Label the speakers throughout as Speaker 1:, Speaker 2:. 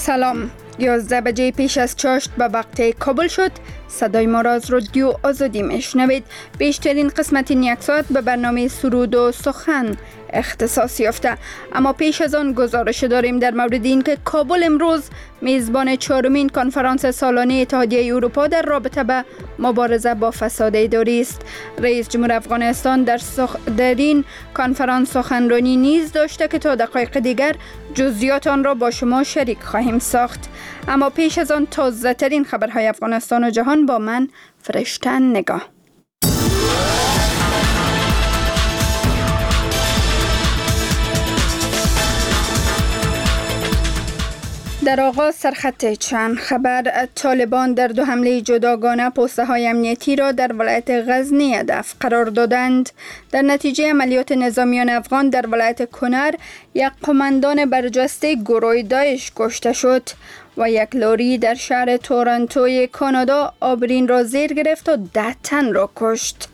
Speaker 1: سلام. 11 بجه پیش از چاشت به وقت کابل شد. صدای ما را از رادیو آزادی میشنوید. بیشترین قسمت این یک ساعت به برنامه سرود و سخن اختصاص یافته. اما پیش از آن گزارش داریم در مورد این که کابل امروز میزبان چهارمین کنفرانس سالانه اتحادیه اروپا در رابطه به مبارزه با فساد اداری است. رئیس جمهور افغانستان در این کنفرانس سخنرانی نیز داشته که تا دقایق دیگر جزئیات آن را با شما شریک خواهیم ساخت. اما پیش از آن تازه ترین خبرهای افغانستان و جهان با من فرشته نگاه. در آغاز سرخط چند خبر. طالبان در 2 حمله جداگانه پوسته های امنیتی را در ولایت غزنی هدف قرار دادند. در نتیجه عملیات نظامیان افغان در ولایت کنر یک قماندان برجسته گروه داعش کشته شد و یک لاری در شهر تورنتوی کانادا آبرین را زیر گرفت و 10 تن را کشت.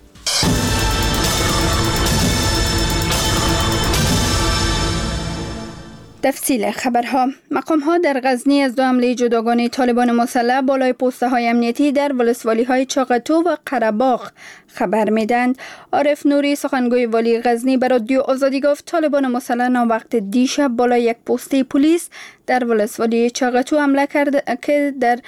Speaker 1: تفصیل خبرها. مقام‌ها در غزنی از 2 حمله جداگانه طالبان مسلح بالای پوسته‌های امنیتی در ولسوالی‌های چاقتو و قره‌باغ خبر میدند. عارف نوری سخنگوی والی غزنی به رادیو آزادی گفت طالبان مسلح ناوقت دیشب بالای یک پسته پلیس در ولسوالی چاقتو حمله کرد که در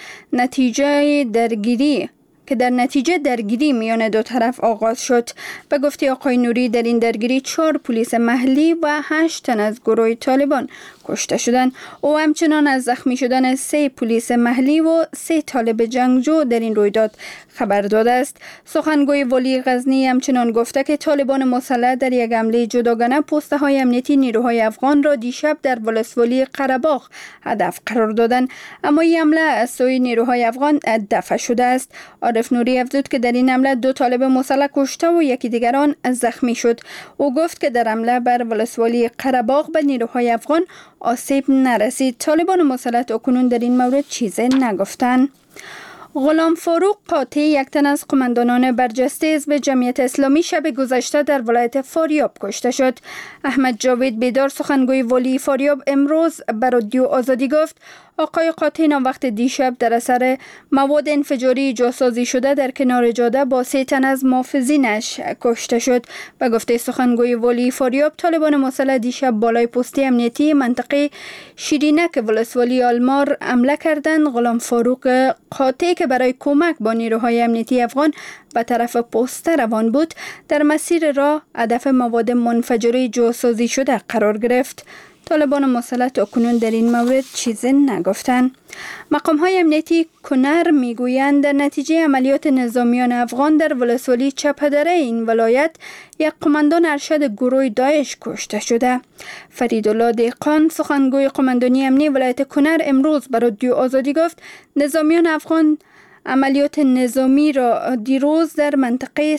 Speaker 1: نتیجه درگیری میان دو طرف آغاز شد. به گفته آقای نوری در این درگیری 4 پلیس محلی و 8 تن از گروه طالبان کشته شدند. او همچنان از زخمی شدن 3 پلیس محلی و 3 طالب جنگجو در این رویداد خبر داده است. سخنگوی والی غزنی همچنان گفته که طالبان مسلح در یک حمله جداگانه پسته های امنیتی نیروهای افغان را دیشب در ولسوالی قره‌باغ هدف قرار دادند، اما این حمله از سوی نیروهای افغان دفع شده است. عارف نوری افزود که در این حمله 2 طالب مسلح کشته و یکی دیگر آن زخمی شد. او گفت که در حمله بر ولسوالی قره‌باغ به نیروهای افغان آسیب نرسید. طالبان مسلح اکنون در این مورد چیزی نگفتند. غلام فاروق قاطع یک تن از قماندانان برجسته حزب جمعیت اسلامی شب گذشته در ولایت فاریاب کشته شد. احمد جاوید بیدار سخنگوی والی فاریاب امروز به رادیو آزادی گفت آقای قاطع وقت دیشب در اثر مواد انفجاری جاسازی شده در کنار جاده با 3 تن از محافظینش کشته شد. به گفته سخنگوی والی فاریاب طالبان مسلح دیشب بالای پسته امنیتی منطقه شیرینک ولسوالی آلمار حمله کردند. غلام فاروق قاطع که برای کمک با نیروهای امنیتی افغان به طرف پسته روان بود در مسیر راه هدف مواد منفجره جاسازی شده قرار گرفت. طالبان مسلح اکنون در این مورد چیزی نگفتند. مقام‌های امنیتی کنر میگویند در نتیجه عملیات نظامیان افغان در ولسوالی چپدره این ولایت یک قماندان ارشد گروه داعش کشته شده. فریدالله دهقان سخنگوی قماندانی امنی ولایت کنر امروز به رادیو آزادی گفت نظامیان افغان عملیات نظامی را دیروز در منطقه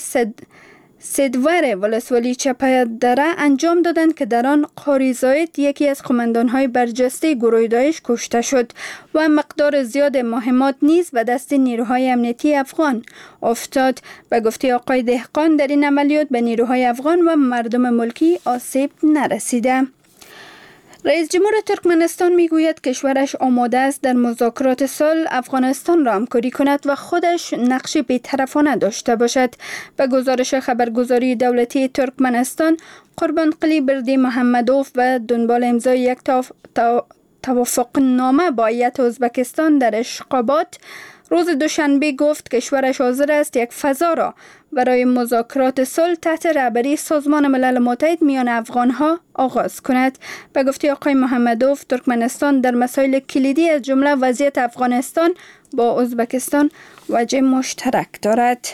Speaker 1: سدور ولسوالی چپدره انجام دادند که در آن قاری زاید یکی از قماندان‌های برجسته گروه داعش کشته شد و مقدار زیاد مهمات نیز به دست نیروهای امنیتی افغان افتاد. به گفته آقای دهقان در این عملیات به نیروهای افغان و مردم ملکی آسیب نرسیده. رئیس جمهور ترکمنستان میگوید کشورش آماده است در مذاکرات صلح افغانستان را همکاری کند و خودش نقش بی‌طرفانه داشته باشد. به گزارش خبرگزاری دولتی ترکمنستان، قربانقلی بردی محمدوف به دنبال امضای یک توافقنامه با هیئت ازبکستان در اشخابات روز دوشنبه گفت کشورش حاضر است یک فضا را برای مذاکرات صلح تحت رهبری سازمان ملل متحد میان افغانها آغاز کند. به گفته آقای محمدوف ترکمنستان در مسائل کلیدی از جمله وضعیت افغانستان با ازبکستان وجه مشترک دارد.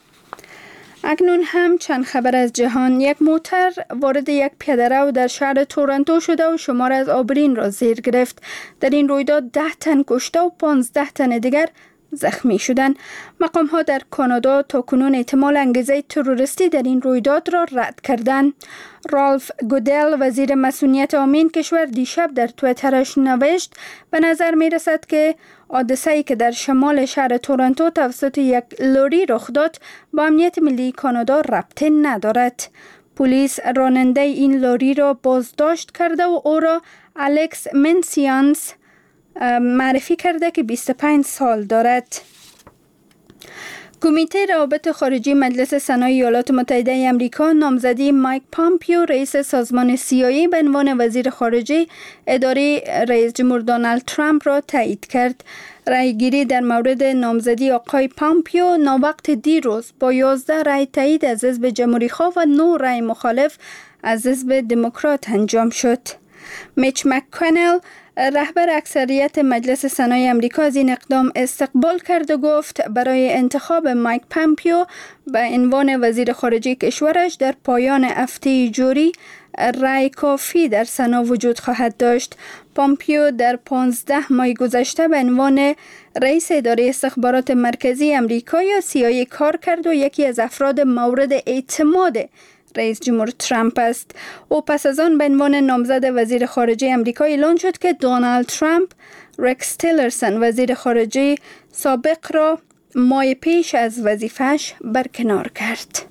Speaker 1: اکنون هم چند خبر از جهان. یک موتر وارد یک پیاده‌رو در شهر تورنتو شده و شمار از آبرین را زیر گرفت. در این رویداد 10 تن کشته و 15 تن دیگر زخمی شدند. مقام‌ها در کانادا تاکنون احتمال انگیزه تروریستی در این رویداد را رد کردند. رالف گودل وزیر مسئولیت عامه کشور دیشب در توییترش نوشت به نظر می رسد که حادثه‌ای که در شمال شهر تورنتو توسط یک لوری رخ داد با امنیت ملی کانادا ربطی ندارد. پلیس راننده این لوری را بازداشت کرده و او را الکس منسیانس معرفی کرده که 25 سال دارد. کمیته روابط خارجی مجلس سنای ایالات متحده آمریکا نامزدی مایک پامپیو رئیس سازمان CIA به عنوان وزیر خارجه اداره رئیس جمهور دونالد ترامپ را تایید کرد. رأیگیری در مورد نامزدی آقای پامپیو ناوقت دیروز با 11 رأی تایید از حزب جمهوری‌خواه و 9 رأی مخالف از حزب دموکرات انجام شد. میچ مک‌کانل رهبر اکثریت مجلس سنای آمریکا از این اقدام استقبال کرد و گفت برای انتخاب مایک پامپیو به عنوان وزیر خارجه کشورش در پایان هفته جوری رأی کافی در سنا وجود خواهد داشت. پامپیو در 15 ماه گذشته به عنوان رئیس اداره استخبارات مرکزی آمریکا یا CIA کار کرد و یکی از افراد مورد اعتماد رئیس جمهور ترامپ است. او پس از آن به عنوان نامزد وزیر خارجه آمریکا اعلان شد که دونالد ترامپ رکس تیلرسن وزیر خارجه سابق را ماه پیش از وظیفه‌اش برکنار کرد.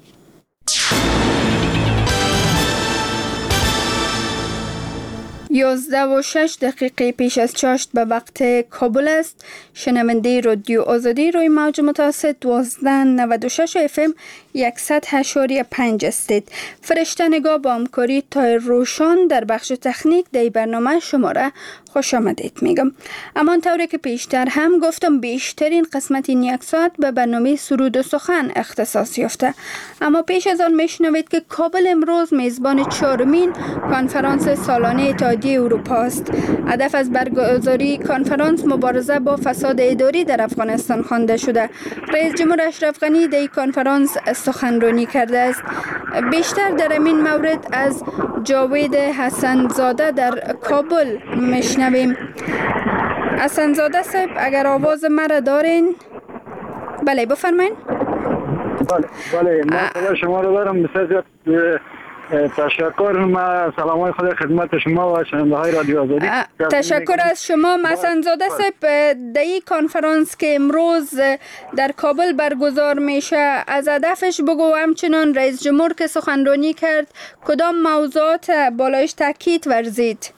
Speaker 1: 11:06 پیش از چاشت به وقت کابل است. شنونده رادیو آزادی روی موج متوسط 1296 FM 100.5 استید. فرشته نگاه با همکاری تایر روشان در بخش تکنیک در برنامه شما را خوش آمدید میگم. اما طوری که پیشتر هم گفتم بیشترین قسمت این یک ساعت به برنامه سرود و سخن اختصاص یافته. اما پیش از آن میشنوید که کابل امروز میزبان 4مین کنفرانس سالانه اتحادیه اروپا است. هدف از برگزاری کنفرانس مبارزه با فساد اداری در افغانستان خوانده شده. رئیس جمهور اشرف غنی در کنفرانس سخنرانی کرده است. بیشتر در این مورد از جاوید حسن زاده در کابل میشنویم. حسن زاده صاحب اگر آواز مرا دارین؟ بله بفرمایید.
Speaker 2: بله من شما رو دارم. بسیار تشکر. ما سلامای خود خدمت شما و شنونده های رادیو آزادی.
Speaker 1: تشکر از شما حسن زاده صاحب. در این کنفرانس که امروز در کابل برگزار میشه از هدفش بگو، همچنان رئیس جمهور که سخنرانی کرد کدام موضوعات بالایش تاکید ورزید؟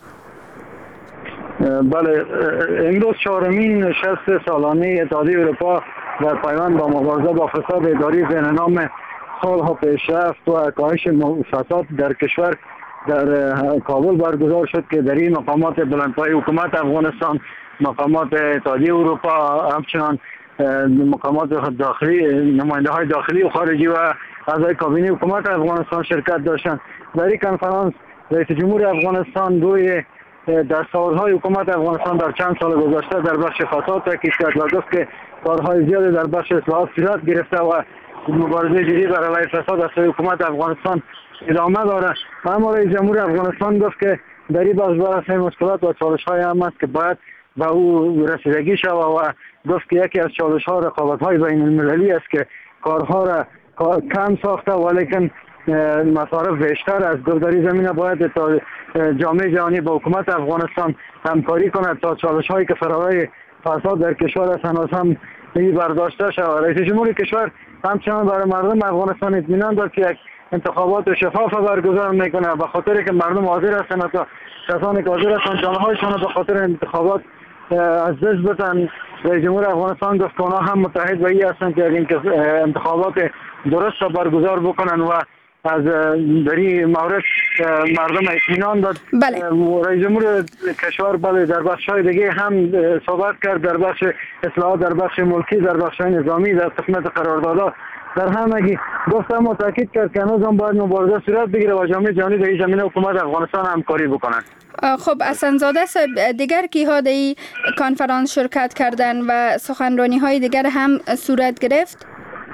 Speaker 2: بله امروز 4مین نشست سالانه اتحادیه اروپا در پیوند با مبارزه با فساد اداری زیر نام سالها پیشرفت و کاهش فساد در کشور در کابل برگزار شد که در این مقامات بلندپایه حکومت افغانستان، مقامات اتحادیه اروپا، همچنان مقامات داخلی، نماینده های داخلی و خارجی و اعضای کابینه حکومت افغانستان شرکت داشتند. در این کنفرانس رئیس جمهور افغانستان روی دستاوردهای حکومت افغانستان در چند سال گذشته در بخش فساد تاکید کرد و گفت که کارهای زیادی در بخش اصلاحات صورت گرفته و مبارزه جدی برای علیه فساد از سوی حکومت افغانستان ادامه دارد. اما رئیس جمهور افغانستان گفت که در این بخش برای مشکلات و چالش‌های هم است که باید به او رسیدگی شود و گفت که یکی از چالش‌ها رقابت‌های بین‌المللی است که کارها را کم ساخته ولیکن مصارف بیشتر است. گفت در این زمینه باید جامعه جهانی با حکومت افغانستان همکاری کند تا چالش‌هایی که فرای فساد در کشور است هنوز هم برداشته شود. رئیس جمهور کشور همچنان برای مردم افغانستان اطمینان داد که یک انتخابات شفاف برگزار میکنه، به خاطر که مردم حاضر هستند تا کسانی که حاضر هستند جانهایشان به خاطر انتخابات از دست بدن. رئیس جمهور افغانستان گفت که آنها هم متحد به این هستند که این انتخابات درست برگزار بکنن و از در این مورد مردم اطمینان داد.
Speaker 1: بله.
Speaker 2: رئیس جمهور کشور بله در بخش‌های دیگه هم صحبت کرد، در بخش اصلاحات، در بخش ملکی، در بخش نظامی، در قسمت قراردادها، در همگی گفتم و تاکید کرد که هنوز هم باید مبارزه صورت بگیره و جامعه جهانی در این زمینه حکومت افغانستان همکاری بکنند.
Speaker 1: خب حسن زاده صاحب دیگر کیها در این کنفرانس شرکت کردن و سخنرانی های دیگر هم صورت گرفت؟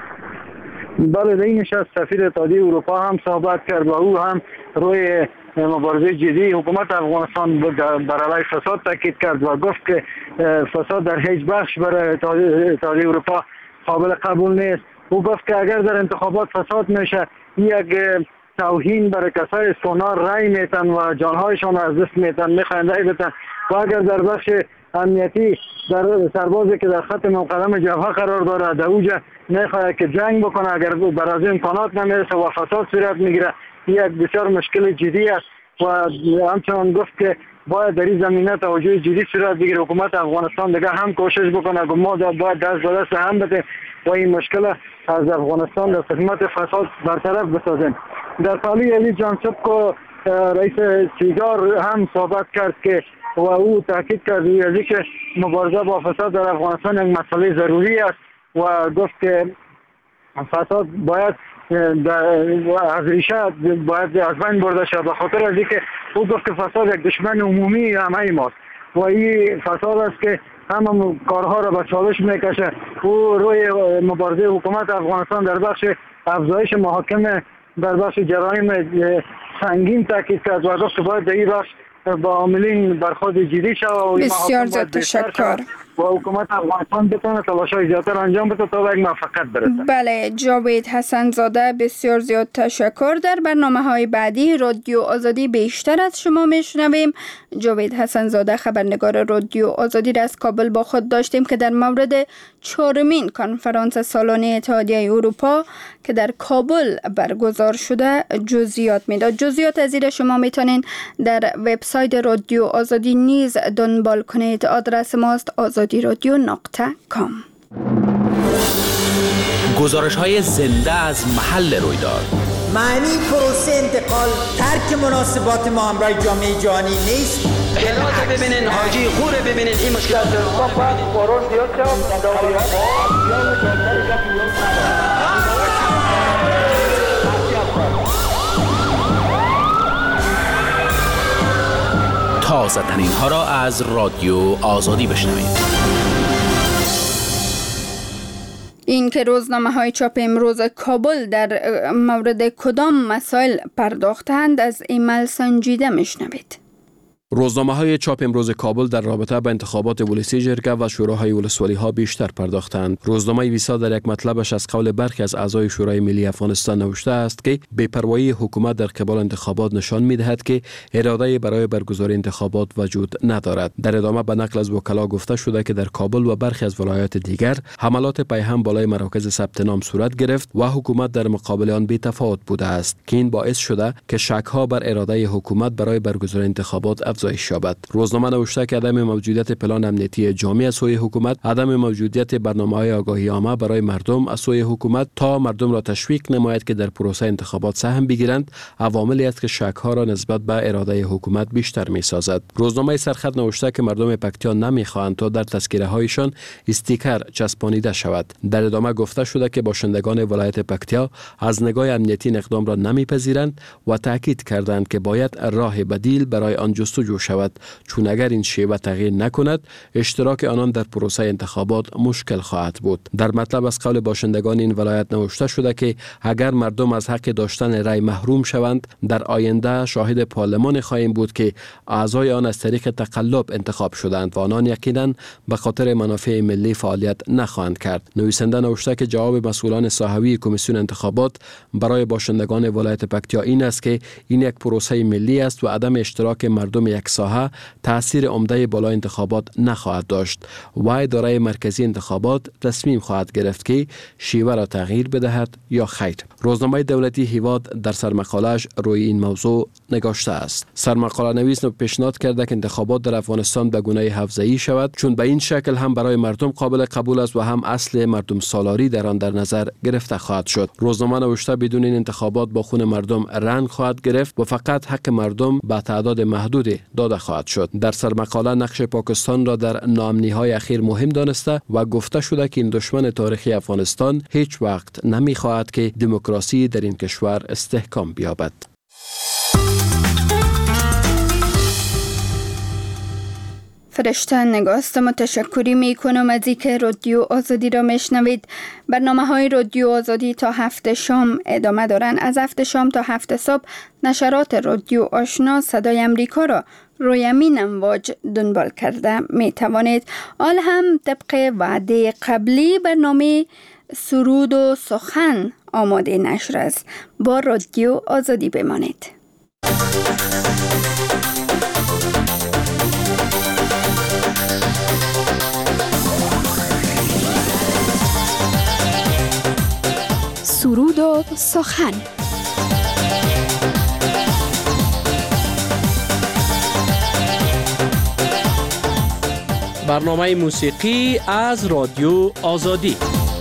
Speaker 2: بله در این نشست سفیر اتحادیه اروپا هم صحبت کرد و او هم روی مبارزه جدی حکومت افغانستان بر علیه فساد تاکید کرد و گفت که فساد در هیچ بخش برای اتحادیه اروپا قابل قبول نیست. او گفت که اگر در انتخابات فساد میشه یک توهین برای کسای سونار رای میتن و جانهایشان از دست میتن، میخواین رای بتن و اگر در بخش امنیتی در سربازی که در خط مقدم جبهه قرار داره در اوجه میخواد که جنگ بکنه، اگر برای امکانات نمیرسه و فساد صورت میگیره یک بسیار مشکل جدی است و همچنان گفت که باید در این زمینه توجه جدی صورت بگیره. حکومت افغانستان دیگه هم کوشش بکنه که ما باید دست به دست هم بده و این مشکل از افغانستان در خدمت فساد برطرف بسازیم. در پالی علی جانسب کو رئیس سیگار هم صحبت کرد که و او تاکید کرد روی که مبارزه با فساد در افغانستان یک مسئله ضروری است و گفت که فساد باید از ریشه باید از بین برده شد. به خاطر از اینکه او گفت که فساد یک دشمن عمومی همه ماست و این فساد است که همه کارها را به چالش میکشه. او روی مبارزه حکومت افغانستان در بخش افزایش محاکمه در بخش جرایم سنگین تاکید کرد و گفت که باید در این بخش با عاملین برخورد جدی شود و
Speaker 1: بسیار زیاد تشکر
Speaker 2: و حکومت افغانستان بتونه تلاش‌های زیاتر انجام بده تا به یک موفقیت برسه.
Speaker 1: بله، جاوید حسن زاده بسیار زیاد تشکر. در برنامه‌های بعدی رادیو آزادی بیشتر از شما میشنویم. جاوید حسن زاده خبرنگار رادیو آزادی را از کابل با خود داشتیم که در مورد 4مین کنفرانس سالانه اتحادیه اروپا که در کابل برگزار شده جزئیات میداد. جزئیات از این شما میتونین در وبسایت رادیو آزادی نیز دنبال کنید. آدرس ماست azadiradyo.com.
Speaker 3: گزارش‌های زنده از محل رویداد.
Speaker 4: معنی پروسه انتقال ترک مناسبات ما همراه جامعه جهانی نیست.
Speaker 5: خلاصه ببینین، حاجی خوره ببینین، این مشکلات
Speaker 3: تازه ترین ها را از رادیو آزادی بشنوید.
Speaker 1: این که روزنامه‌های چاپ امروز کابل در مورد کدام مسائل پرداختند از ایمیل سنجیده میشنوید.
Speaker 6: روزنامه‌های چاپ امروز کابل در رابطه با انتخابات ولسی جرگه و شوراهای ولسوالی‌ها بیشتر پرداختند. روزنامه ویسا در یک مطلبش از قول برخی از اعضای شورای ملی افغانستان نوشته است که بی‌پروایی حکومت در قبال انتخابات نشان می‌دهد که اراده برای برگزاری انتخابات وجود ندارد. در ادامه به نقل از وکلا گفته شده که در کابل و برخی از ولایات دیگر حملات پیهم بالای مراکز ثبت نام صورت گرفت و حکومت در مقابل آن بی‌تفاوت بوده است که این باعث شده که شک‌ها بر اراده حکومت برای برگزاری انتخابات افزایش یابد. روزنامه نوشته که عدم موجودیت پلان امنیتی جامع از سوی حکومت، عدم موجودیت برنامه‌های آگاهی عامه برای مردم از سوی حکومت تا مردم را تشویق نماید که در پروسه انتخابات سهم بگیرند، عواملی است که شک‌ها را نسبت به اراده حکومت بیشتر می‌سازد. روزنامه سرخط نوشته که مردم پکتیا نمی‌خواهند تا در تذکره‌هایشان استیکر چسبانیده شود. در ادامه گفته شده که باشندگان ولایت پکتیا از نگاه امنیتی اقدام را نمی‌پذیرند و تاکید کردند که باید راه بدیل برای آن جستجو شود، چون اگر این شیوه تغییر نکند اشتراک آنان در پروسه انتخابات مشکل خواهد بود. در مطلب از قول باشندگان این ولایت نوشته شده که اگر مردم از حق داشتن رأی محروم شوند، در آینده شاهد پارلمان خواهیم بود که اعضای آن از طریق تقلب انتخاب شدند و آنان یقینا به خاطر منافع ملی فعالیت نخواهند کرد. نویسنده نوشته که جواب مسئولان ساحوی کمیسیون انتخابات برای باشندگان ولایت پکتیا این است که این یک پروسه ملی است و عدم اشتراک مردم یک ساحه تأثیر عمده بالا انتخابات نخواهد داشت و اداره مرکزی انتخابات تصمیم خواهد گرفت که شیوه را تغییر بدهد یا خیر. روزنامه دولتی هیواد در سرمقاله‌اش روی این موضوع نگاشته است. سرمقاله نویس پیشنهاد کرده که انتخابات در افغانستان به گونه حفظه‌ای شود، چون به این شکل هم برای مردم قابل قبول است و هم اصل مردم سالاری در آن در نظر گرفته خواهد شد. روزنامه نوشته بدون این انتخابات با خون مردم رنگ خواهد گرفت و فقط حق مردم به تعداد محدود داده خواهد شد. در سرمقاله نقش پاکستان را در ناامنی‌های اخیر مهم دانسته و گفته شده که این دشمن تاریخی افغانستان هیچ وقت نمی‌خواهد که دموکراسی در این کشور استحکام بیابد.
Speaker 1: فرشته نگاست متشکری می کنم از اینکه رادیو آزادی را میشنوید. برنامه‌های رادیو آزادی تا 7 شام ادامه دارند. از 7 شام تا 7 صبح نشرات رادیو آشنا صدای امریکا را روی همین امواج دنبال کرده می توانید. آل هم طبق وعده قبلی برنامه سرود و سخن آماده نشر است. با رادیو آزادی بمانید. سرود و سخن.
Speaker 3: برنامه موسیقی از رادیو آزادی.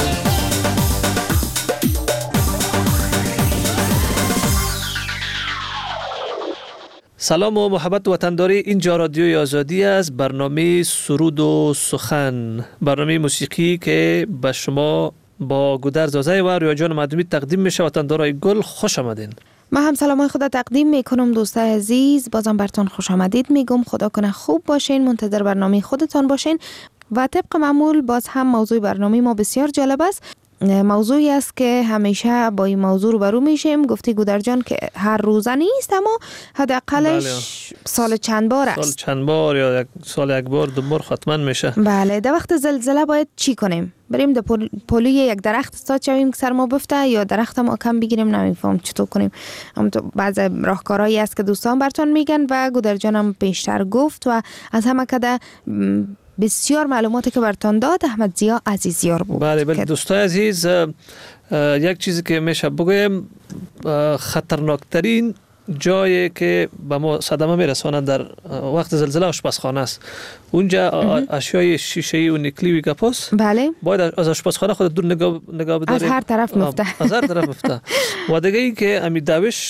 Speaker 3: سلام و محبت وطنداری، اینجا رادیوی آزادی است. برنامه سرود و سخن، برنامه موسیقی که به شما با گودرز آزای و رویا جان مردمی تقدیم میشه. وطندارای گل خوش آمدین.
Speaker 7: ما هم سلامای خدا تقدیم میکنم دوستای عزیز، بازم براتون خوش آمدید میگم. خدا کنه خوب باشین، منتظر برنامه خودتان باشین و طبق معمول باز هم موضوع برنامه ما بسیار جالب است. موضوعی است که همیشه با این موضوع روبرو میشیم. گفتی گودر جان که هر روزه نیست، اما حداقلش سال چند بار است.
Speaker 8: سال چند بار یا سال یک بار دو بار حتما میشه.
Speaker 7: بله، در وقت زلزله باید چی کنیم؟ بریم در پولی یک درخت استاد شویم که سر ما بفته، یا درخت ما کم بگیریم؟ نمیفهم چطور کنیم. اما تو بعض راهکارهایی است که دوستان براتون میگن و گودر جانم پیشتر گفت و از همه کده بسیار معلوماتی که براتون داد احمد ضیا عزیزیار بود.
Speaker 8: بله دوستای عزیز، یک چیزی که میشه بگویم، خطرناکترین جایی که به ما صدمه میرسانه در وقت زلزله آشپزخانه است. اونجا اشیای شیشه‌ای و نکلی و گپاس،
Speaker 7: بله، باید
Speaker 8: از آشپزخانه خود دور نگاه بداریم.
Speaker 7: از هر طرف مفته.
Speaker 8: از هر طرف مفته. و دیگه این که امی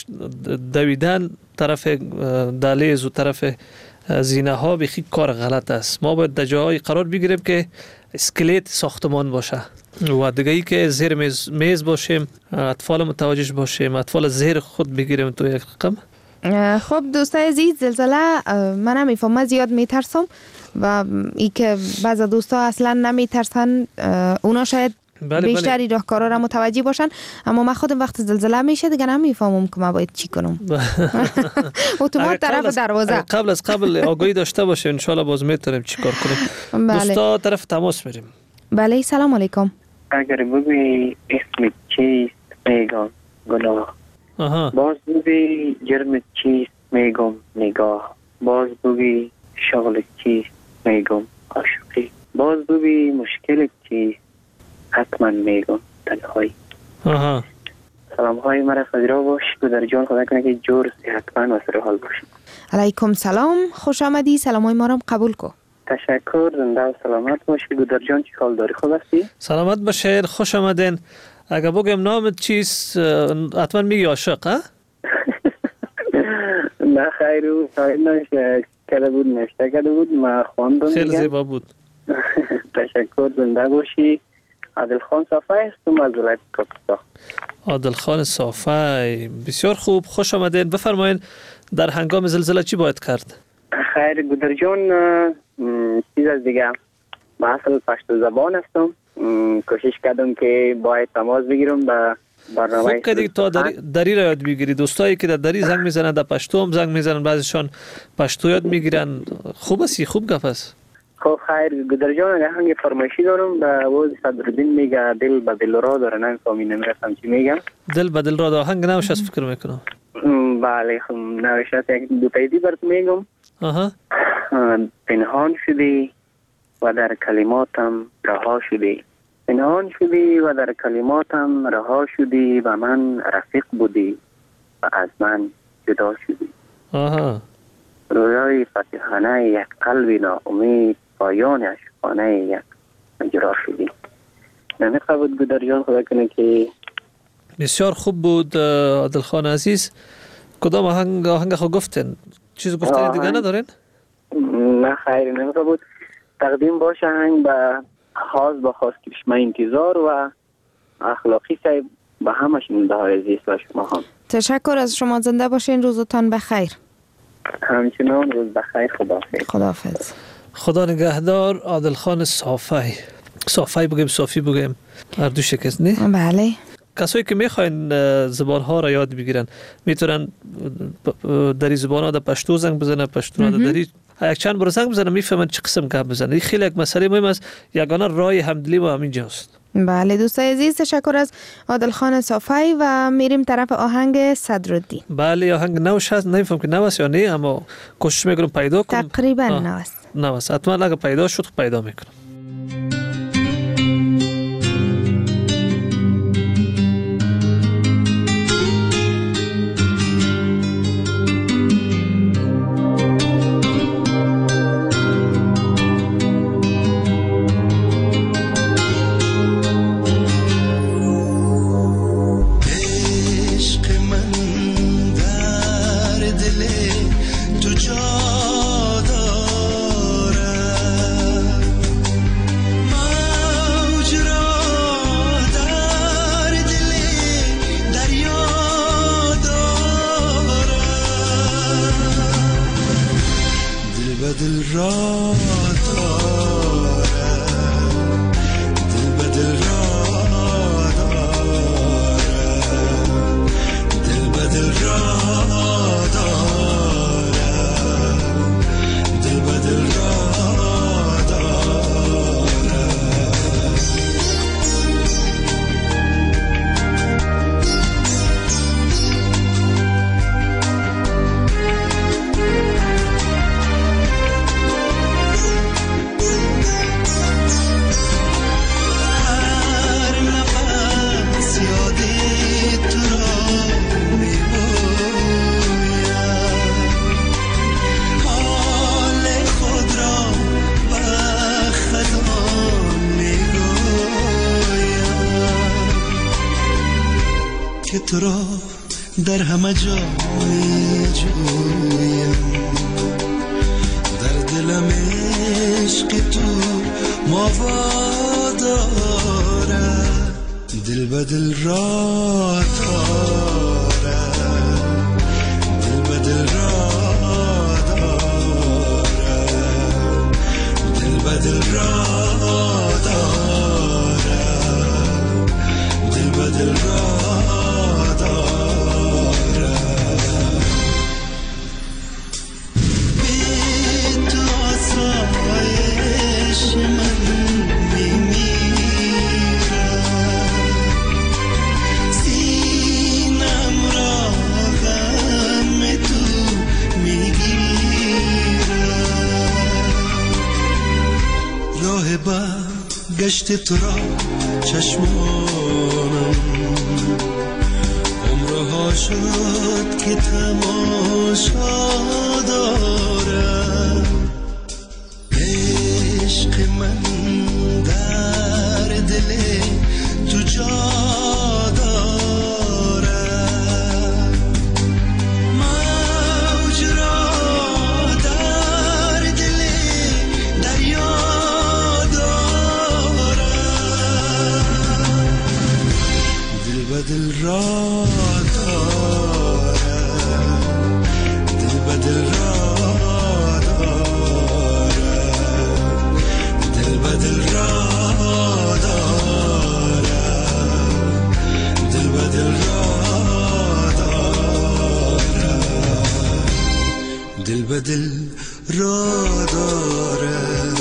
Speaker 8: دویدن طرف دهلیز و طرف زینه ها بخی کار غلط است. ما باید در جاهای قرار بگیریم که اسکلت ساختمان باشه و دیگه ای که زیر میز باشیم، اطفال متوجه باشیم، اطفال زیر خود بگیریم تو یک رقم.
Speaker 7: خب دوستای عزیز، زلزله من هم میفهمم زیاد میترسم و ای که بعضا دوستا اصلا نمیترسن، اونا شاید بیشتری راهکارا را متوجه باشن، اما من خودم وقت زلزله میشه دیگه نمیفهمم که من باید چی کنم. اتومات طرف دروازه.
Speaker 8: قبل آگاهی داشته باشه، ان شاء الله باز میتونیم چیکار کنیم. دوستا طرف تماس میریم.
Speaker 7: بله، سلام علیکم.
Speaker 9: اگر بگوی اسم چیست میگم گناه، باز بگوی جرم چیست میگم نگاه، باز بگوی شغل چیست میگم عاشقی، باز بگوی مشکل چیست حتما میگم تنهایی. سلام های مرا پذیرا باش گودر جان، خدا کنه که جور صحتمند و سر حال باشید.
Speaker 7: علیکم سلام، خوش آمدی. سلام های ما را قبول کو.
Speaker 9: تشکر، زنده و سلامت باشی گودر جان. چی حال داری؟ خوب هستی؟
Speaker 8: سلامت باشین، خوش آمدین. اگه بگم نامت چیست حتما میگی عاشق ها؟
Speaker 9: نه خیر، او نشه کرده بود، نشته کرده بود، ما خواندم.
Speaker 8: خیلی زیبا بود.
Speaker 9: تشکر، زنده باشی. عادل خان صافی هستم از ولایت کاپیتا.
Speaker 8: عادل خان صافی، بسیار خوب، خوش آمدین. بفرمایید در هنگام زلزله چی باید کرد؟
Speaker 9: خیر گودر جان، چیز از دیگه، با اصل پشتو زبان هستم، کوشش کردم که باید تماس بگیرم با برنامه.
Speaker 8: خوب کردی تا دری را یاد بگیری. دوستایی که در دری زنگ میزنن، در پشتو هم زنگ میزنن، بعضیشان پشتو یاد میگیرن. خوب است، خوب گپ است.
Speaker 9: خب خیر گودر جان، اگه هنگی فرمایشی دارم، به وز صدرالدین میگه دل به دل را داره، نمیفهمی نمیرسم چی میگم. دل به دل را داره، هنگ نوش از فکر میکنم. بله، خب نوش از یک دو تاییدی برات میگم. پنهان شدی و در کلماتم رها شدی، پنهان شدی و در کلماتم رها شدی، و من رفیق بودی و از من جدا شدی. رویای فتحانه یک قلب ناامید، پایان عشقانه یک مجرا شدی. نمیخواه بود گودر جان، خدا کنه که
Speaker 8: بسیار خوب بود. عادل خان عزیز، کدام آهنگ خود گفتن؟ چیز گفتن دیگه ندارین؟
Speaker 9: نه خیر، نمیخواه بود. تقدیم باشه هنگ به خاص با خاص کرشمه انتظار و اخلاقی صاحب، به همشون ده های عزیز و شما هم
Speaker 7: تشکر از شما. زنده باشین، روزتان بخیر.
Speaker 9: همچنان، روز بخیر.
Speaker 7: خداحافظ.
Speaker 8: خدا نگهدار. عادل خان صافی بگیم، صافی بگیم، هر دو شکست نه؟
Speaker 7: بله.
Speaker 8: کسایی که میخواین زبان ها را یاد بگیرن میتونن در زبان ها در پشتو زنگ بزنن، پشتو ها در یک چند بار زنگ بزنن، میفهمن چه قسم گپ بزنن. این خیلی یک مسئله مهم است، یگانه راه همدلی و همین جاست.
Speaker 7: بله دوستای عزیز، تشکر از عادل خان صافی و میریم طرف آهنگ صدرالدین.
Speaker 8: بله، آهنگ نوش هست، نمیفهم که نوست یا نه، اما کوشش میکنم پیدا کنم.
Speaker 7: تقریبا
Speaker 8: نوست. حتما اگه پیدا شد پیدا میکنم.
Speaker 10: که تو را در همه جا می جویم، در دلم عشق تو ماوا داره، دل به دل را داره، دل به دل را داره، دل به دل را داره، دل به دل را داره. بی تو آسایش من گشت تو را چشمانم، عمرها شد که تماشا دارم، عشق من در دل تو جا دارم، موج را در دل دریا دل را دارم، دل به دل را دارم، دل به دل را دارم، دل به دل را دارم، دل به دل را دارم.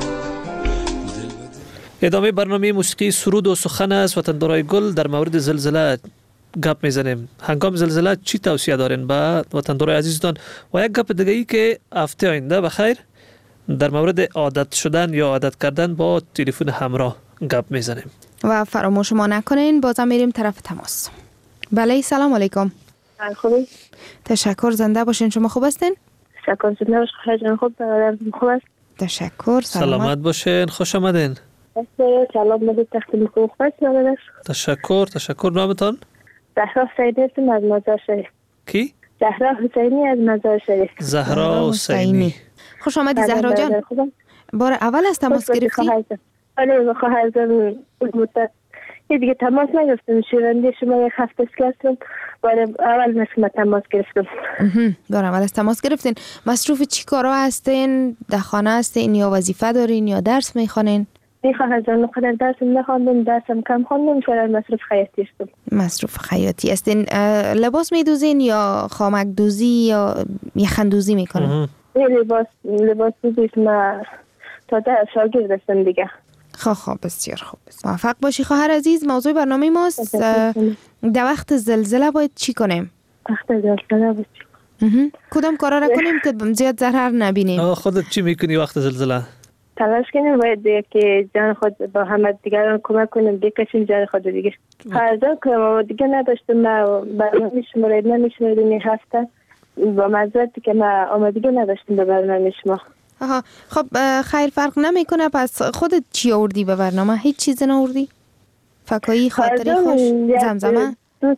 Speaker 3: ادامه برنامه موسیقی سرود و سخن است. وطندارای گل در مورد زلزله گپ میزنیم. هنگام زلزله چی توصیه دارین به وطندارای عزیزتان؟ و یک گپ دیگه ای که هفته آینده بخیر در مورد عادت شدن یا عادت کردن با تلفن همراه گپ میزنیم.
Speaker 7: و فراموش ما نکنین بازم میریم طرف تماس. بله سلام علیکم.
Speaker 11: خوبی؟
Speaker 7: تشکر، زنده باشین. شما خوب هستین؟
Speaker 11: تشکر، زنده باشین. خیلی خوب است.
Speaker 7: تشکر،
Speaker 3: سلامت باشین. خوش آمدین.
Speaker 11: سلام مدید تقدیم کنم. خوش آمدید.
Speaker 3: تشکر. نامتان؟
Speaker 11: زهرا حسینی از مزار شریف.
Speaker 3: کی؟
Speaker 11: زهرا حسینی از مزار شریف.
Speaker 3: زهرا حسینی.
Speaker 7: خوش آمدی زهرا جان. بار اول از تماس گرفتی؟
Speaker 11: آره خواهرزم مدت دیگه تماس نگرفتم. شنونده شما یک هفته است که هستم. بار اول مثل تماس گرفتم.
Speaker 7: بار اول از تماس گرفتین. مصروف چی کارا هستین؟ در خانه هستین یا وظیفه دارین یا درس میخوانین؟
Speaker 11: خواهرزم قدر درسم نخواندم، درسم کم خواندم، فعلا مصروف خیاطی هستم.
Speaker 7: مصروف خیاطی هستین. لباس میدوزین یا خامک دوزی یا یخن دوزی میکنین؟
Speaker 11: لباس دوزی ما تازه شاگرد هستم دیگه.
Speaker 7: خب بسیار خوب. موفق باشی خواهر عزیز. موضوع برنامه ماست در وقت زلزله باید چی کنیم؟
Speaker 11: وقت زلزله باید چی کنیم؟
Speaker 7: کدام کارا را کنیم که زیاد ضرر نبینیم؟
Speaker 3: خودت چی میکنی وقت زلزله؟
Speaker 11: تلاش کنیم باید که جان خود با همه دیگران کمک کنیم بکشیم جان خود دیگه. هرزا که دیگه نداشتم ما برنامه شما را نمیشنیدیم این هفته با معذرتی که ما آمادگی نداشتیم به برنامه شما.
Speaker 7: خب خیر فرق نمیکنه. پس خودت چی آوردی به برنامه؟ هیچ چیز نآوردی؟ فکایی خاطری خوش زمزمه؟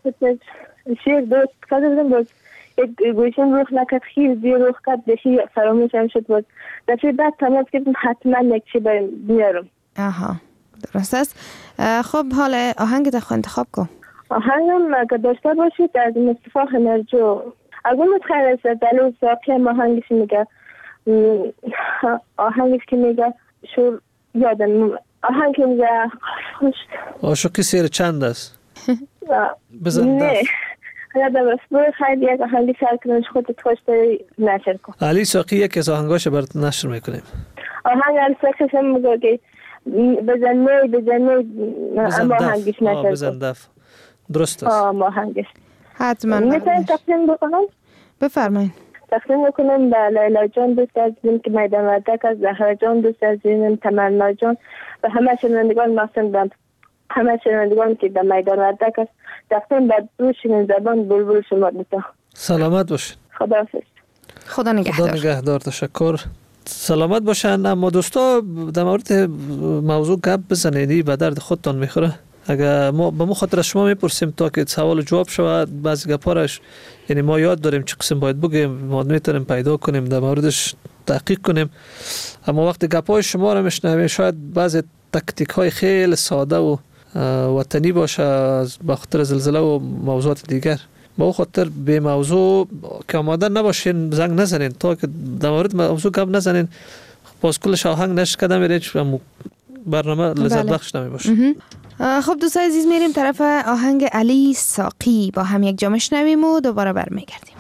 Speaker 11: دوست کردم باز یک گوشم روخ نکرد خیلی زیر روخ کرد بشی فراموش هم شد. باز دفعه بعد تماس کردم حتما یک چی بیارم.
Speaker 7: درست است. خب حالا آهنگ خود انتخاب کن.
Speaker 11: آهنگم که داشته باشید از مصطفی خنرجو. اگه متخیل است دلو ساقی آهنگش میگه آهنگش که میگه شور یادم آهنگ که میگه
Speaker 3: عاشقی سیر چند است؟ بزن دف.
Speaker 11: یادم است برای خیلی یک آهنگی سر کنش خودت خوش داری نشر کن.
Speaker 3: علی ساقی یکی از آهنگاش برات نشر میکنیم.
Speaker 11: آهنگ علی ساقیش هم میگه که بزن اما آهنگش نشر کن.
Speaker 3: بزن دف. درست است.
Speaker 11: اما آهنگش
Speaker 7: حتما
Speaker 11: میتونم تقسیم بکنم؟
Speaker 7: بفرمایید.
Speaker 11: تقسیم میکنم به لیلا جان دوست عزیزم که میدان وردک است، زهرا جان دوست عزیزم، تمنا جان و همه شنوندگان محسن بند، همه شنوندگان که در میدان وردک است. تقسیم به دو شنون زبان بلبل شما دوتا.
Speaker 3: سلامت باشین.
Speaker 11: خداحافظ.
Speaker 7: خدا نگهدار.
Speaker 3: تشکر. سلامت باشن. اما دوستا در مورد موضوع گپ بزنید به درد خودتان میخوره.
Speaker 8: اگر ما به مو خاطر شما میپرسیم تا که سوال جواب شود، بعضی گپارش یعنی ما یاد داریم چه قسم باید بگیم، ما میتونیم پیدا کنیم در موردش تحقیق کنیم، اما وقتی گپای شما رو میشنویم شاید بعضی تاکتیک های خیلی ساده و وطنی باشه به خاطر زلزله و موضوعات دیگر. با خاطر به موضوع که آماده نباشین، زنگ نزنین تا که در مورد موضوع گپ نزنین، باز کلش آهنگ نشکده میره، برنامه لذت بخش نمی باشه.
Speaker 7: خب دوستای عزیز میریم طرف آهنگ علی ساقی، با هم یک جا میشنویم و دوباره برمیگردیم.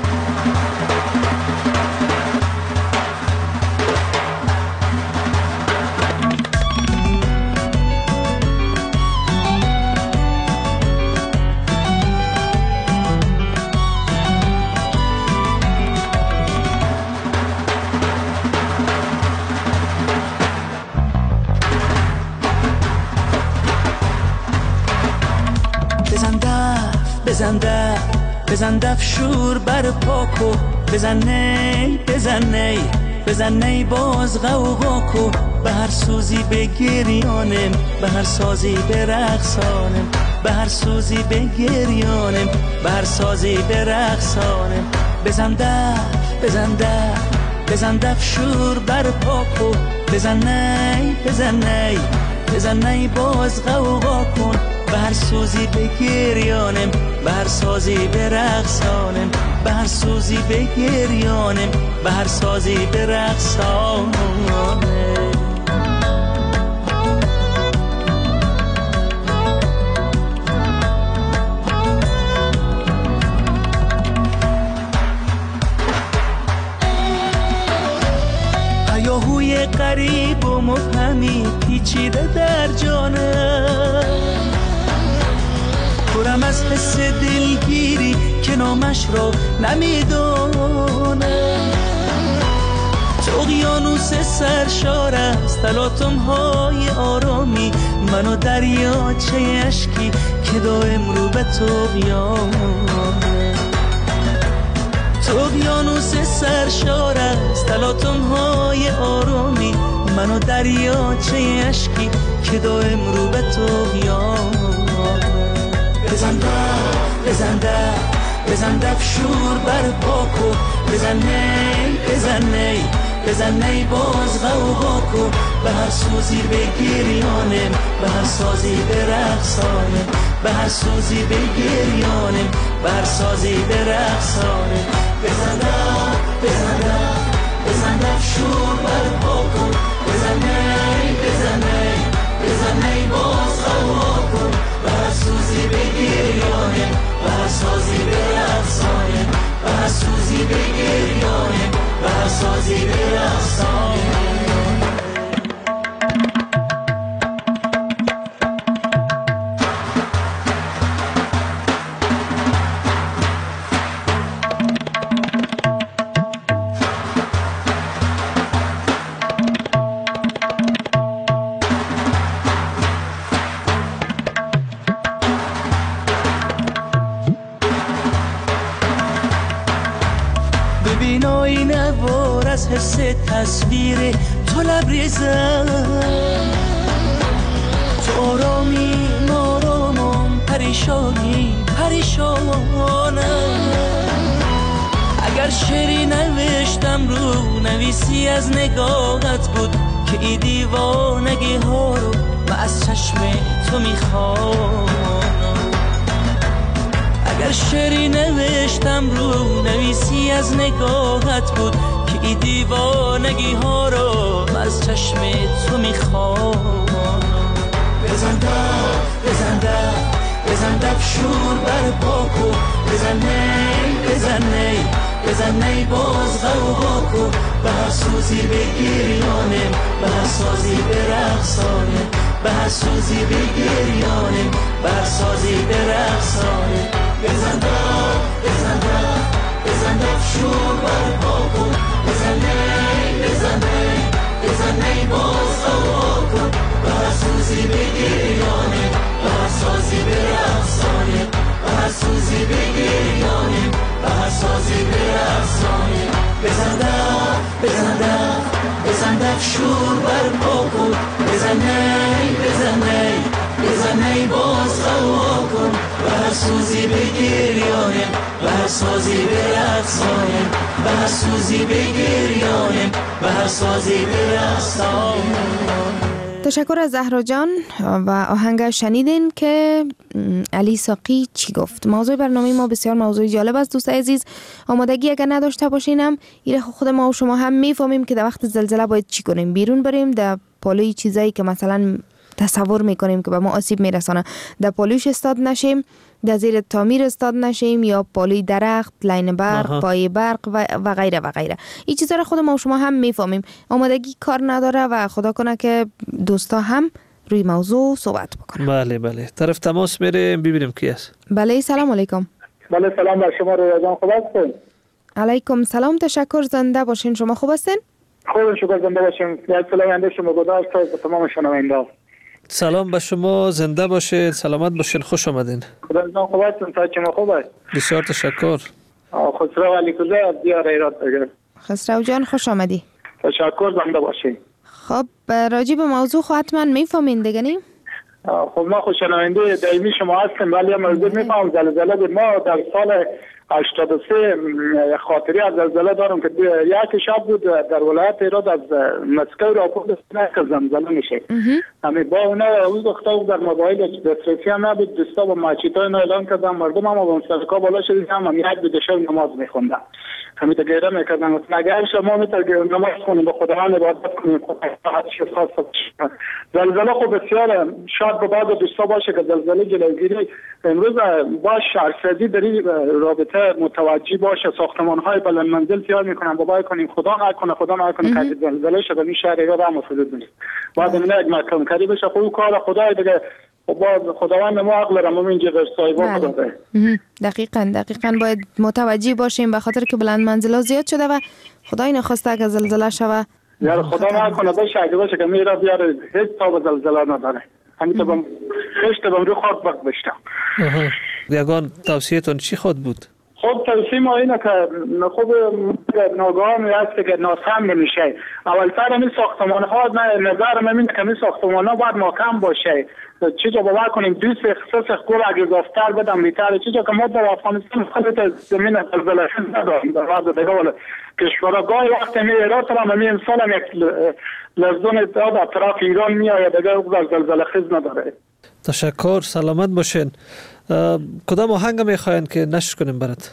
Speaker 12: بزن دف شور بر پاکو، بزن نی باز غوغا کو، به هر سوزی بگریانم، به هر سازی برقصانم، به هر سوزی بگریانم، به هر سازی برقصانم. بزن دف شور بر پاکو، بزن نی باز غوغا کن، به هر سوزی بگریانم، به هر سازی برقصانم، به هر سوزی بگریانم، به هر سازی برقصانم. هیاهوی غریب و مبهمی پیچیده در جانم، پرم از حس دلگیری که نامش را نمیدونم. تو اقیانوس سرشار است تلاطم های آرامی، من و دریاچه اشکی که دائم رو به طغیانه. تو اقیانوس سرشار است تلاطم های آرامی، من و دریاچه اشکی که دائم رو به طغیانه. بزن دف شور بر پاکو، بزن نی باز غوغا کو، به هر سوزی بگریانم، به هر سازی برقصانم، به هر سوزی بگریانم، به هر سازی برقصانم. بزن دف شور بر پاکو، بزن نی باز غوغا کو، به هر سوزی بگریانم، به هر سازی برقصانم، به هر سوزی بگریانم، به هر سازی برقصانم. حس تصویر تو لبریزم، تو آرامی نارامم، پریشانم. اگر شعری نوشتم رو نویسی از نگاهت بود که ای دیوانگی ها رو من از چشم تو میخوانم. اگر شعری نوشتم رو نویسی از نگاهت بود که ای دیوانگی ها رو از چشم تو میخوام. بزن دف شور بر پاکو، بزن نی باز غوغا کو، به هر سوزی بگریانم، به هر سازی برقصانم، به هر سوزی بگریانم، به هر سازی برقصانم. بزن دف شور بر پاکو، بزن نی باز غوغا کن، به هر سوزی بگریانم، به هر سازی برقصانم، به هر سوزی بگریانم، به هر سازی برقصانم. بزن دف شور بر پاکو، بزن نی باز سوزی بگریانیم به هر سازی برقصانیم به هر سوزی بگریانیم به هر سازی برقصانیم.
Speaker 7: تشکر از زهرا جان و آهنگ شنیدین که علی ساقی چی گفت. موضوع برنامه ما بسیار موضوع جالب است دوست عزیز. آمادگی اگر نداشته باشینم ایره خود ما و شما هم میفهمیم که در وقت زلزله باید چی کنیم. بیرون بریم در پالوی چیزایی که مثلا تصور میکنیم که به ما آسیب میرسانه در پالوش استاد نشیم، در زیر تعمیر استاد نشیم، یا پالوی درخت، لاین برق، پای برق و غیره و غیره. این چیزا رو خود ما و شما هم میفهمیم. آمادگی کار نداره و خدا کنه که دوستا هم روی موضوع صحبت بکنن.
Speaker 8: بله بله، طرف تماس میریم ببینیم کی است.
Speaker 7: بله سلام علیکم.
Speaker 2: بله سلام بر شما رویا جان، خوب هستین؟
Speaker 7: علیکم سلام، تشکر، زنده باشین. شما خوب هستین؟
Speaker 2: خوب شکر، زنده باشین. یک سلام شما گذاشت تا تمام شنونده.
Speaker 8: سلام به شما، زنده باشید، سلامت باشین، خوش آمدین.
Speaker 2: خدا جان خوب هستین؟ تا شما خوب است؟
Speaker 8: بسیار تشکر.
Speaker 2: خسرو علی کوزه از دیار ایران بگم.
Speaker 7: خسرو جان خوش آمدی.
Speaker 2: تشکر، زنده باشین.
Speaker 7: خب راجع به موضوع حتما میفهمین دیگه نیم؟
Speaker 2: خب ما خوشنوینده دائمی شما هستیم، ولی موضوع میفهم. زلزله بود. ما در سال 83 خاطری از زلزله دارم که یک شب بود در ولایت ایران از مسکو راپورت که زلزله میشه. همین با اونا اون دختر در موبایل دسترسی هم نبود، دوستا با ماچیتا اینا اعلان کردن، مردم هم با صدقه بالا شدید هم یک دو شب نماز میخوندن. همین گیره میکردن اگر شما میتونید نماز خونیم به خداوند عبادت کنیم زلزله خب بسیار شاید به بعض دوستا باشه که زلزله جلوگیری امروز با شهرسازی در این رابطه متوجه باشه، ساختمان های بلند منزل تیار میکنن بابا کنیم خدا نکنه که زلزله شده این شهر ایران هم حدود نیست. بعد این یک مکان کاری بشه خب کار خدای دیگه خداوند ما عقل را ما اینجا سایبان داده.
Speaker 7: دقیقاً باید متوجه باشیم به خاطر که بلند منزل‌ها زیاد شده و خدای نخواسته که زلزله شوه.
Speaker 2: یار خدا نکنه بشه اگه باشه که میرا بیاره هیچ تاب زلزله نداره. همین تو خشت بم رو خاک بق بشتم.
Speaker 8: یگان توصیه‌تون چی خود بود؟
Speaker 2: خب توصیه ما اینه که خوب ناگهان هست که ناسم نمیشه. اولتر همین ساختمان ها نظر من اینه که همین ساختمان ها باید محکم باشه. چیزا باور کنیم 2 سه گل اگه اضافتر بدم بیتره. چیزا که ما در افغانستان خیلی زمین زلزله نداریم در بعض دیگه کشورها گاهی وقت می ایران هم همین امسال هم یک لرزون در اطراف ایران میآید دیگه زلزله خیز نداره.
Speaker 8: تشکر، سلامت باشین. کدام آهنگ میخواین که نشر کنیم برات؟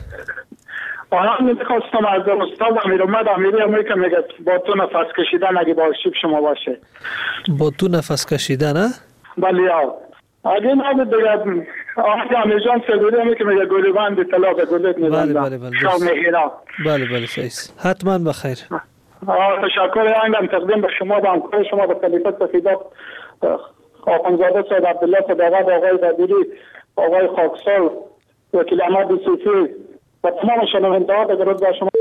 Speaker 2: آهنگ میخواستم از استاد امیری که میگه با تو نفس کشیدن اگه با شیب شما باشه.
Speaker 8: با تو نفس کشیدن ها؟
Speaker 2: بله اگه نبود دیگه آهنگ امیرجان سدوری که میگه گلی بند طلا به گلت میبندم.
Speaker 8: بله
Speaker 2: شام مهیرا.
Speaker 8: بله صحیح. حتما بخیر.
Speaker 2: تشکر. آهنگم تقدیم به شما و همکار شما به خلیفه سفیدات آخوندزاده سید عبدالله صداقت، آقای بدیری، آقای خاکسار، وکیل احمد صوفی و تمام شنونده ها درود بر شما.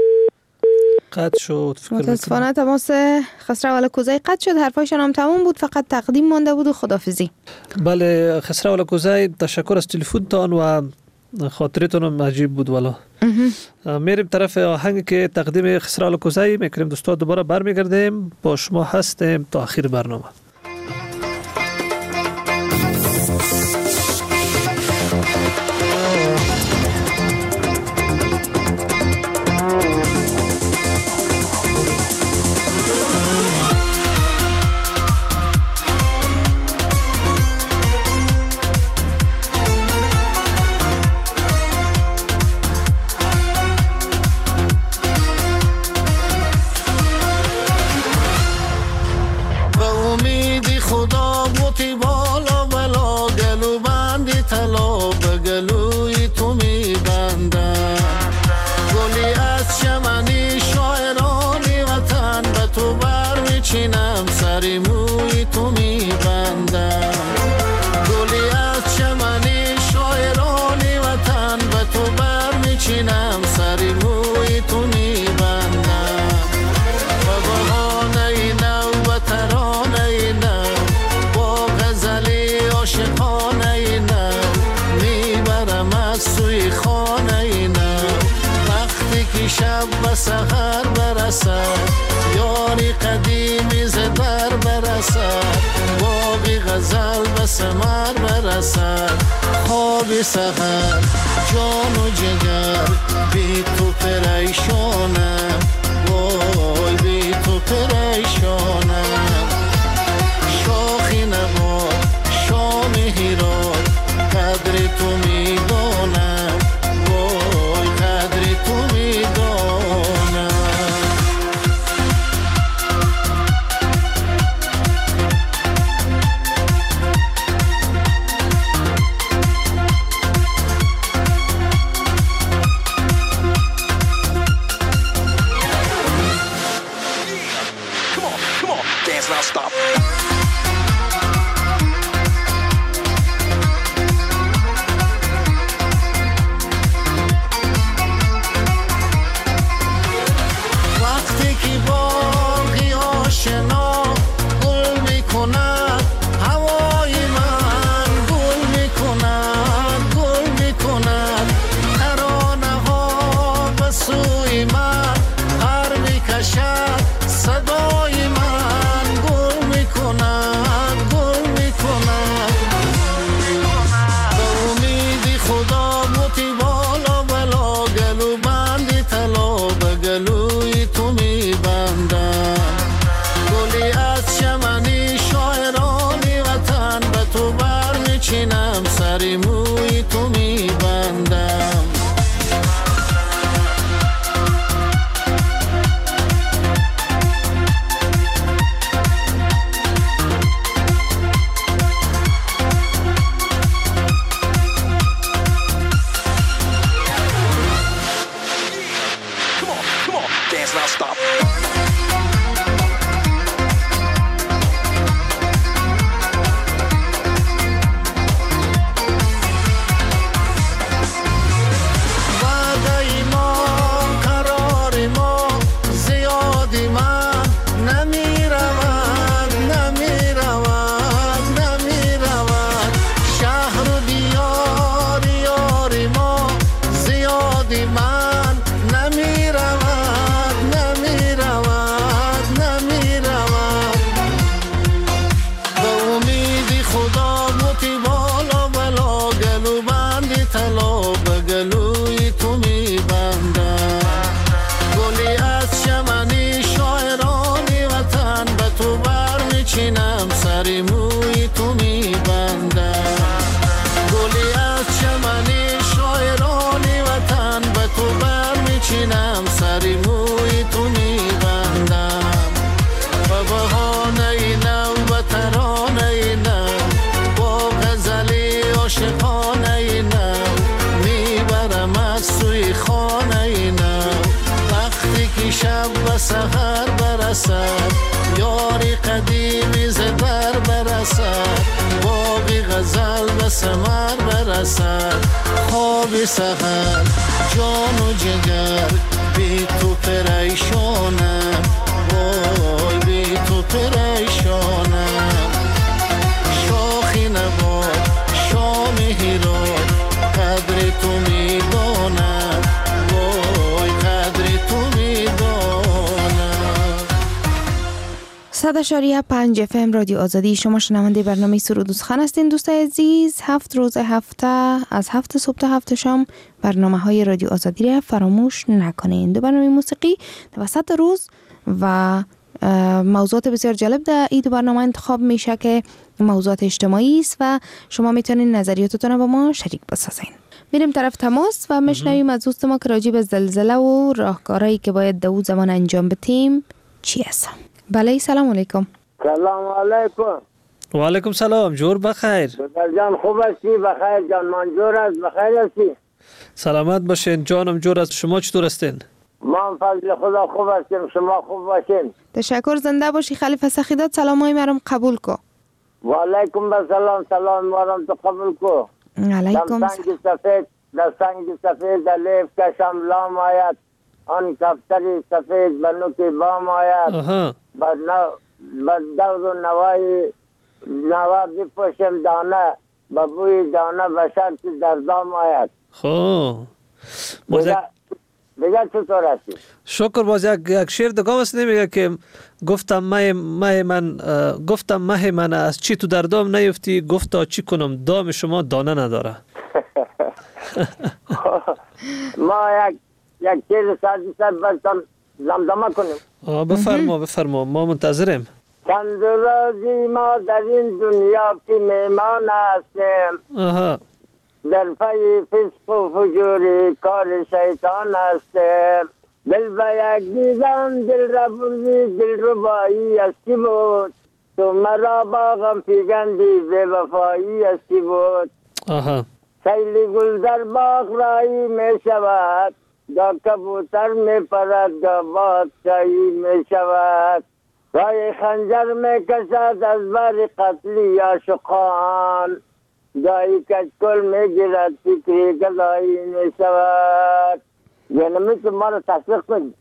Speaker 8: قطع شد.
Speaker 7: متاسفانه تماس خسرو الکوزی قطع شد. حرفایشان هم تمام بود، فقط تقدیم مانده بود و خداحافظی.
Speaker 8: بله خسرو الکوزی، تشکر از تلفنتان و خاطرتون هم عجیب بود والا. میریم طرف آهنگ که تقدیم خسرو الکوزی میکنیم. دوستان دوباره برمیگردیم، با شما هستیم تا آخر برنامه.
Speaker 13: که شب و سحر برسد، یاری قدیمی ز در برسد، باغی غزل به ثمر برسد. خواب سحر جان و جگر بی تو پریشانم، وای بی تو پریشانم. شاخی نباد شام هیراد قدر تو میدانم، وای قدر تو میدانم. سحر برسد، یاری قدیمی ز در برسد، باغی غزل به ثمر برسد. خواب سحر جان و جگر بی تو پریشانم، وای بی تو پریشانم. شاخی نباد شام هیراد قدر تو میدانم، وای قدر تو میدانم.
Speaker 7: 100.5 FM رادیو آزادی، شما شنونده برنامه سرود و سخن هستین دوستای عزیز. 7 روز هفته از 7 صبح تا 7 شام برنامه های رادیو آزادی را فراموش نکنین. دو برنامه موسیقی وسط روز و موضوعات بسیار جالب در این دو برنامه انتخاب میشه که موضوعات اجتماعی است و شما میتونین نظریاتتون با ما شریک بسازین. میریم طرف تماس و میشنویم از دوست ما که راجع به زلزله و راهکارهایی که باید در اون زمان انجام بدیم چی است. بله سلام علیکم.
Speaker 14: سلام علیکم.
Speaker 8: و علیکم سلام. جور بخیر.
Speaker 14: جان خوب هستی؟ بخیر جان. منجور است. بخیر هستی؟
Speaker 8: سلامت باشین جانم. جور است. شما چطور هستین؟
Speaker 14: ما فضل خدا خوب هستیم. شما خوب باشین.
Speaker 7: تشکر. زنده باشی. خلیفه سخیدات سلامای مرم قبول کو.
Speaker 14: و علیکم السلام. سلام مرم تو قبول کو.
Speaker 7: علیکم
Speaker 14: در سنگ سفید در لیف کشم لام آید، آن کفتری سفید بنو که بام آید، بر دور و نوا بپوشم دانه، ببوی دانه بشر که در دام آید. دیگه چطور هستی؟
Speaker 8: شکر. باز یک شعر دگاه است نمیگه که گفتم مه من از چی تو در دام نیفتی، گفتا چی کنم دام شما دانه نداره.
Speaker 14: ما یک شعر سازی سر برتان زمزمه کنیم.
Speaker 8: بفرما ما منتظریم.
Speaker 14: چند روزی ما در این دنیا که میمان هستیم، در پی فسق و فجوری کار شیطان هستیم. دل به یک دیدن دل را بردی، دل ربایی هستی بود، تو مرا با غم پیگندی بے وفایی هستی بود. سیل گل در باغ رایی می شود، دا کبوتر می پرد، دا بادشاهی می شود. رای خنجر می کشد از بر قتلی عاشقان، دایی کچکل می گیرد فکری گدایی می شود. یعنی میتون ما رو تشویق کنید.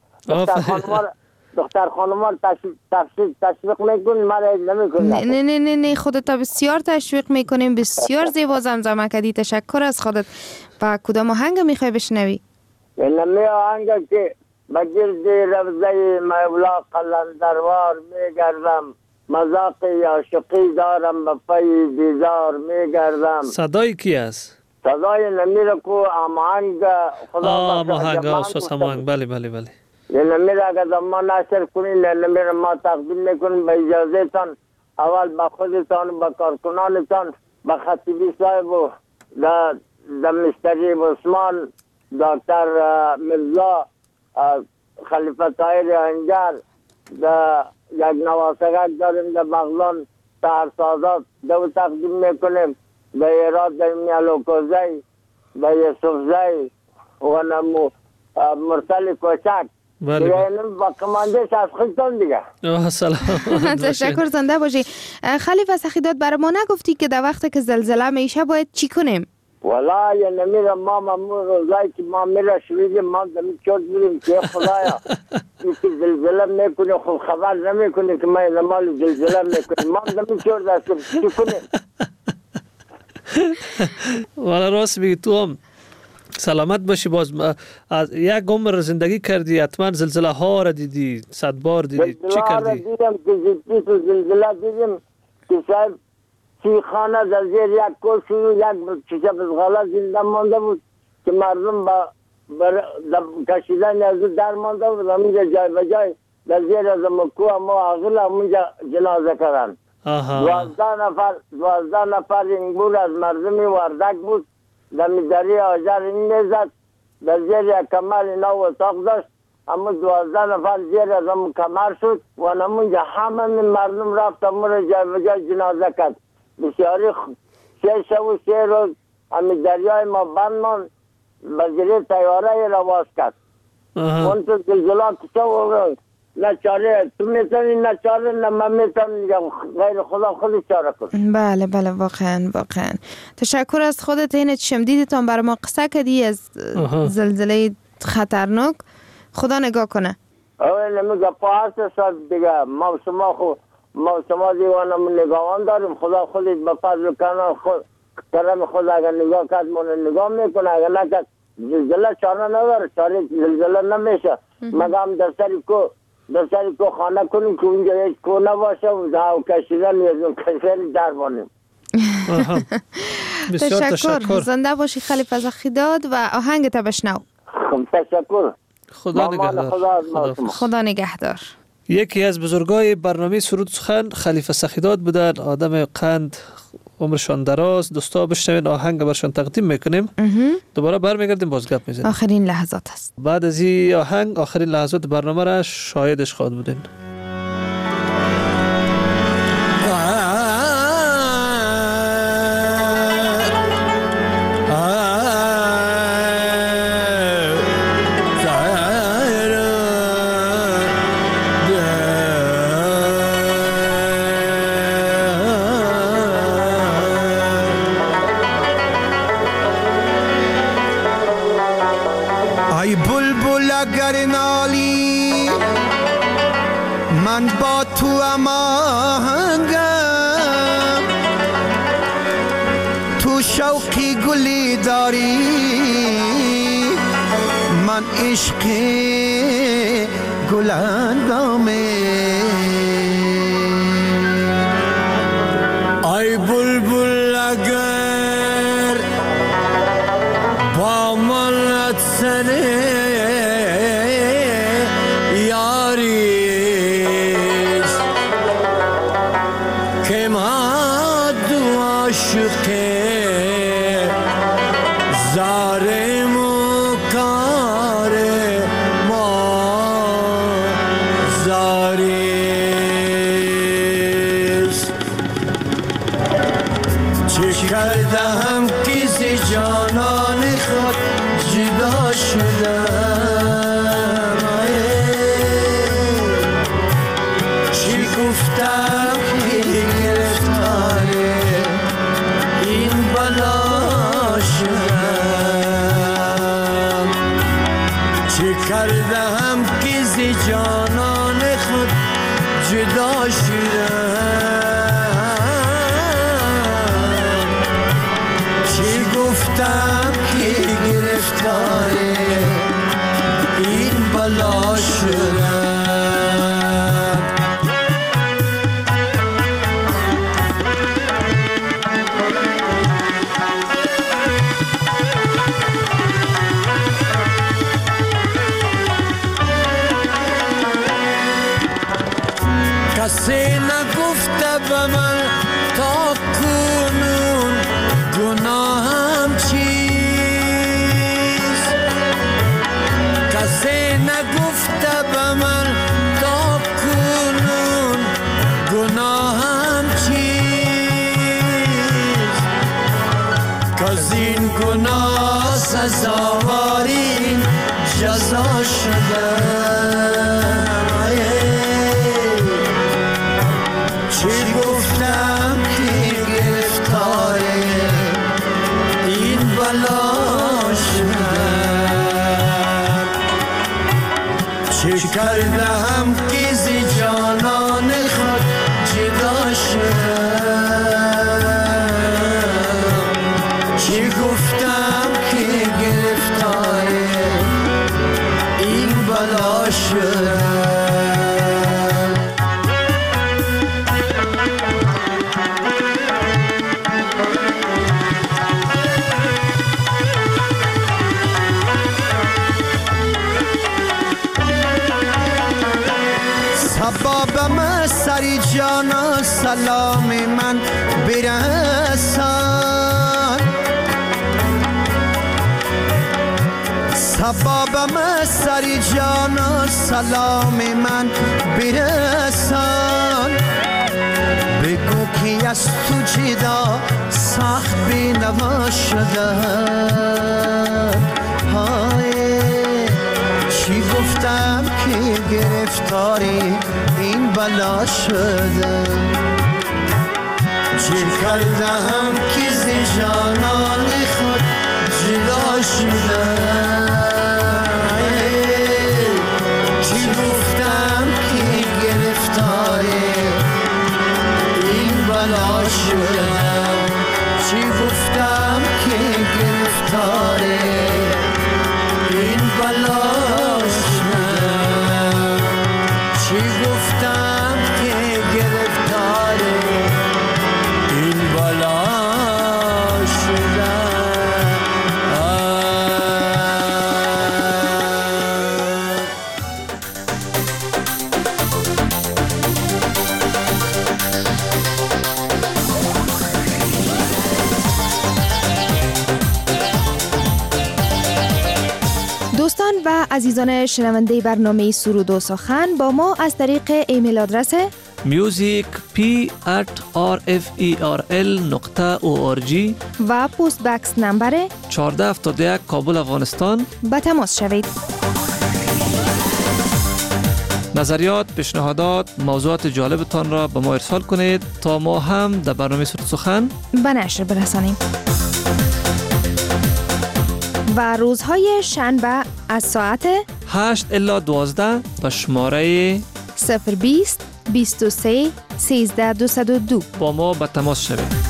Speaker 14: دختر خانوار تشویق میکنید، ما رو نمی کنید.
Speaker 7: نه خودت بسیار تشویق میکنیم. بسیار زیبا زمزمه کردی. تشکر از خودت. و کدام آهنگ میخوای بشنوی؟
Speaker 14: می آهنگ که بگرد روزه مولا قلندروار میگردم، مذاق عاشقی دارم به پی بیزار میگردم.
Speaker 8: صدای کی است؟
Speaker 14: صدای نمیره کو آمهنگ خدا
Speaker 8: آمهنگ. بله.
Speaker 14: نمیره اگر ما نشر کنید، نمیره ما تقدیم میکنیم به اجازه تان. اول به خودتان، به کارکنانتان، به خطیبی صاحب و در مستری عثمان، دکتر مرزا، خلیفه طاهر انجر، یک نواسقک داریم در بغلان سهرسازات، دو تقدیم میکنیم به ایراد در میالوکوزی، به یسوفزی و نمو مرسل کوچک. دیگه اینم با کماندش از خودتون دیگه.
Speaker 8: سلام.
Speaker 7: تشکر، زنده باشی. خلیفه سخیدات برای ما نگفتی که در وقت که زلزله میشه باید چی کنیم؟
Speaker 14: والا یا نمیره ما ممنون روزایی که ما میره شویدیم ما دمی چود میریم که خدایا این که زلزله میکنه خب خبر نمیکنه که ما نمال زلزله میکنیم. ما دمی چود هستیم چی کنیم؟
Speaker 8: والا راست میگی تو هم سلامت باشی. باز از یک عمر زندگی کردی، حتما زلزله ها را دیدی، 100 بار دیدی. چی کردی؟
Speaker 14: دیدم که زیدی تو زلزله دیدیم که صاحب سی خانه در زیر یک کش و یک چیزه بزغاله زنده مانده بود که مردم کشیدن از در مانده بود. همونجا جای بجای در زیر از مکو اما آغل همونجا جنازه کردن. 12 نفر این بود از مردمی وردک بود. در دری آجر این میزد، در زیر یک کمر اینا اتاق داشت. اما 12 نفر زیر از همون کمر شد و همونجا همه مردم رفت همون جای بجای جنازه کرد. بسیاری 3 روز همین دریای ما بند ماند، بزیره تیاره را باز کرد. اون تو زلزله کشا و نه چاره تو میتونی نه چاره نه من میتونم غیر خدا خودی چاره کن.
Speaker 7: بله واقعا. تشکر از خودت. این شمدیدتان برای ما قصه کردی از زلزله خطرناک. خدا نگاه کنه.
Speaker 14: نمیگه پاس شد دیگه. ما شما دیوانمون نگاهان داریم. خدا خودی به فضل کرم خود اگر نگاه کرد من نگاه میکنه، اگر نکرد زلزله چاره نداره. چاره زلزله نمیشه مگم در سری کو خانه کنیم که اونجا هیچ کو نباشه و دعو کشیدن از اون کشیدن در بانیم.
Speaker 7: تشکر. زنده باشی خلیفه سخیدات و آهنگت بشنو.
Speaker 14: تشکر.
Speaker 7: خدا نگهدار.
Speaker 8: یکی از بزرگای برنامه سرود سخن خلیفه سخیدات بودن. آدم قند، عمرشان دراز. دوستا بشنوین آهنگ برشان تقدیم میکنیم. دوباره برمیگردیم باز گپ میزنیم.
Speaker 7: آخرین لحظات است.
Speaker 8: بعد از این آهنگ آخرین لحظات برنامه را شاهدش خواهد بودین.
Speaker 15: من عشق گلندامه ای بلبل اگر با من سنه یاریست که ما دو عاشقه زارم و کار ما زاریست چه کردم که ز جانان خود جدا شدم چی گفتم که گرفتار این بلا شدم چه کردم که ز جانان خود جدا شدم چی گفتم که گرفتار این بلا شدم کسی نگفته به من تا کنون گناهم چیست کسی نگفته به من تا کنون گناهم چیست کز این گناه سزاواری جزا شدم چی گفتم که گرفتار این بلا شدم چی کردم که ز جانان خود جدا شدم چی گفتم که گرفتار این بلا شدم سبابم سری جانا سلام من برسان سبابم سری جانا سلام من برسان بگو که از تو جدا سخت بینوا شدم چی گفتم که گرفتاری این بلا شدم چی کردم که ز جانان خود جدا شدم چی گفتم که گرفتاری این بلا شدم چی گفتم که گرفتاری این بلا چی گفتم که گرفتار این بلا
Speaker 7: دوستان و عزیزان شنونده برنامه سرود و سخن با ما از طریق ایمیل آدرس
Speaker 3: music@rferl.org
Speaker 7: و پست بکس نمبر
Speaker 3: 1471 کابل افغانستان
Speaker 7: به تماس شوید.
Speaker 3: نظریات، پیشنهادات، موضوعات جالبتان را به ما ارسال کنید تا ما هم در برنامه سرود سخن
Speaker 7: به نشر برسانیم. و روزهای شنبه از ساعت
Speaker 3: 8 الی 12 به شماره
Speaker 7: 020 23 13 202
Speaker 3: با ما به تماس شوید.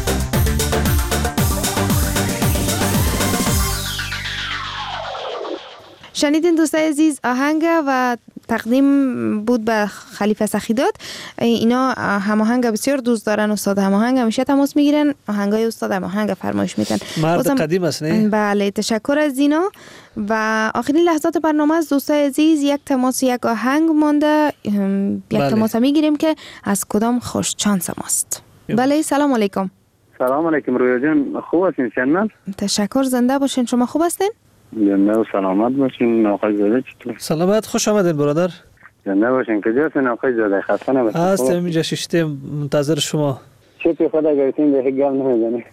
Speaker 7: شنیدین دوستای عزیز، آهنگ و تقدیم بود به خلیفه سخیدات. اینا هماهنگ بسیار دوست دارن. استاد هماهنگ همیشه تماس میگیرن، آهنگای استاد هماهنگ فرمایش میدن.
Speaker 8: مرد قدیم است نه؟
Speaker 7: بله، تشکر از اینا. و آخرین لحظات برنامه از دوستای عزیز، یک تماس یک آهنگ مانده. یک تماس میگیریم که از کدام خوش چانس ماست. بله، سلام علیکم.
Speaker 2: سلام علیکم رویا جان، خوب هستین شنن؟
Speaker 7: تشکر، زنده باشین. شما خوب هستین؟
Speaker 2: زنده و سلامت باشین. آقای زاده چطور؟
Speaker 8: سلامت، خوش آمدین برادر.
Speaker 2: زنده باشین. کجا هستین آقای زاده؟ خسته نباشین.
Speaker 8: هستم اینجا شیشته منتظر شما.
Speaker 2: چطور خدا گرفتین به گم نمیزنی؟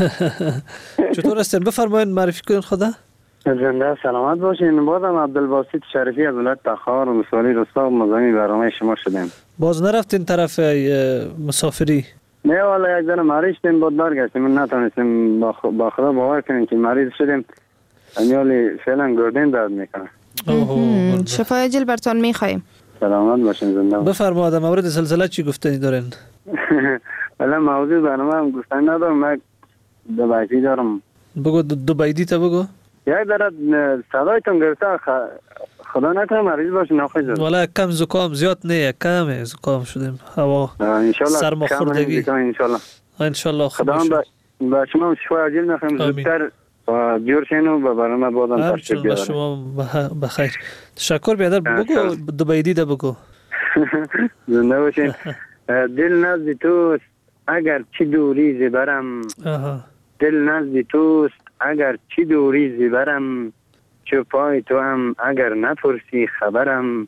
Speaker 8: چطور هستین؟ بفرمایید معرفی کنین خدا.
Speaker 2: زنده سلامت باشین. بازم عبدالباسط شریفی از ولایت تخار و مسوالی رستا مزاحم برنامه شما شدیم.
Speaker 8: باز نرفتین طرف مسافری؟
Speaker 2: نه والا، یک ذره مریض شدیم، بعد برگشتیم. من نتونستیم. با خدا باور کنیم که مریض شدیم. امیالی فعلا گردن درد میکنه.
Speaker 7: شفای عاجل برتون میخوایم.
Speaker 2: سلامت باشین. زنده
Speaker 8: بفرمایید. مورد زلزله چی گفتنی دارین؟
Speaker 2: والا موضوع برنامه هم گفتن ندارم. من دو بیتی دارم.
Speaker 8: بگو، دو بیتی تا بگو.
Speaker 2: یک ذره صدایتون گرفته، خدا نکنه مریض باشین آقای زاده.
Speaker 8: والا کم زکام، زیاد نه، کم زکام شدیم. هوا سرماخوردگی. انشالله
Speaker 2: خدا هم با شما شفای عاجل نخواهیم. زودتر جور شین و به برنامه بازم تشریف بیارم.
Speaker 8: شما بخیر. تشکر بیادر. بگو دو بیتی ده بگو.
Speaker 2: زنده باشین. دل نزد توست اگر چی دوری زبرم. دل نزد توست اگر چی دوری زبرم. چو پای تو هم اگر نپرسی خبرم.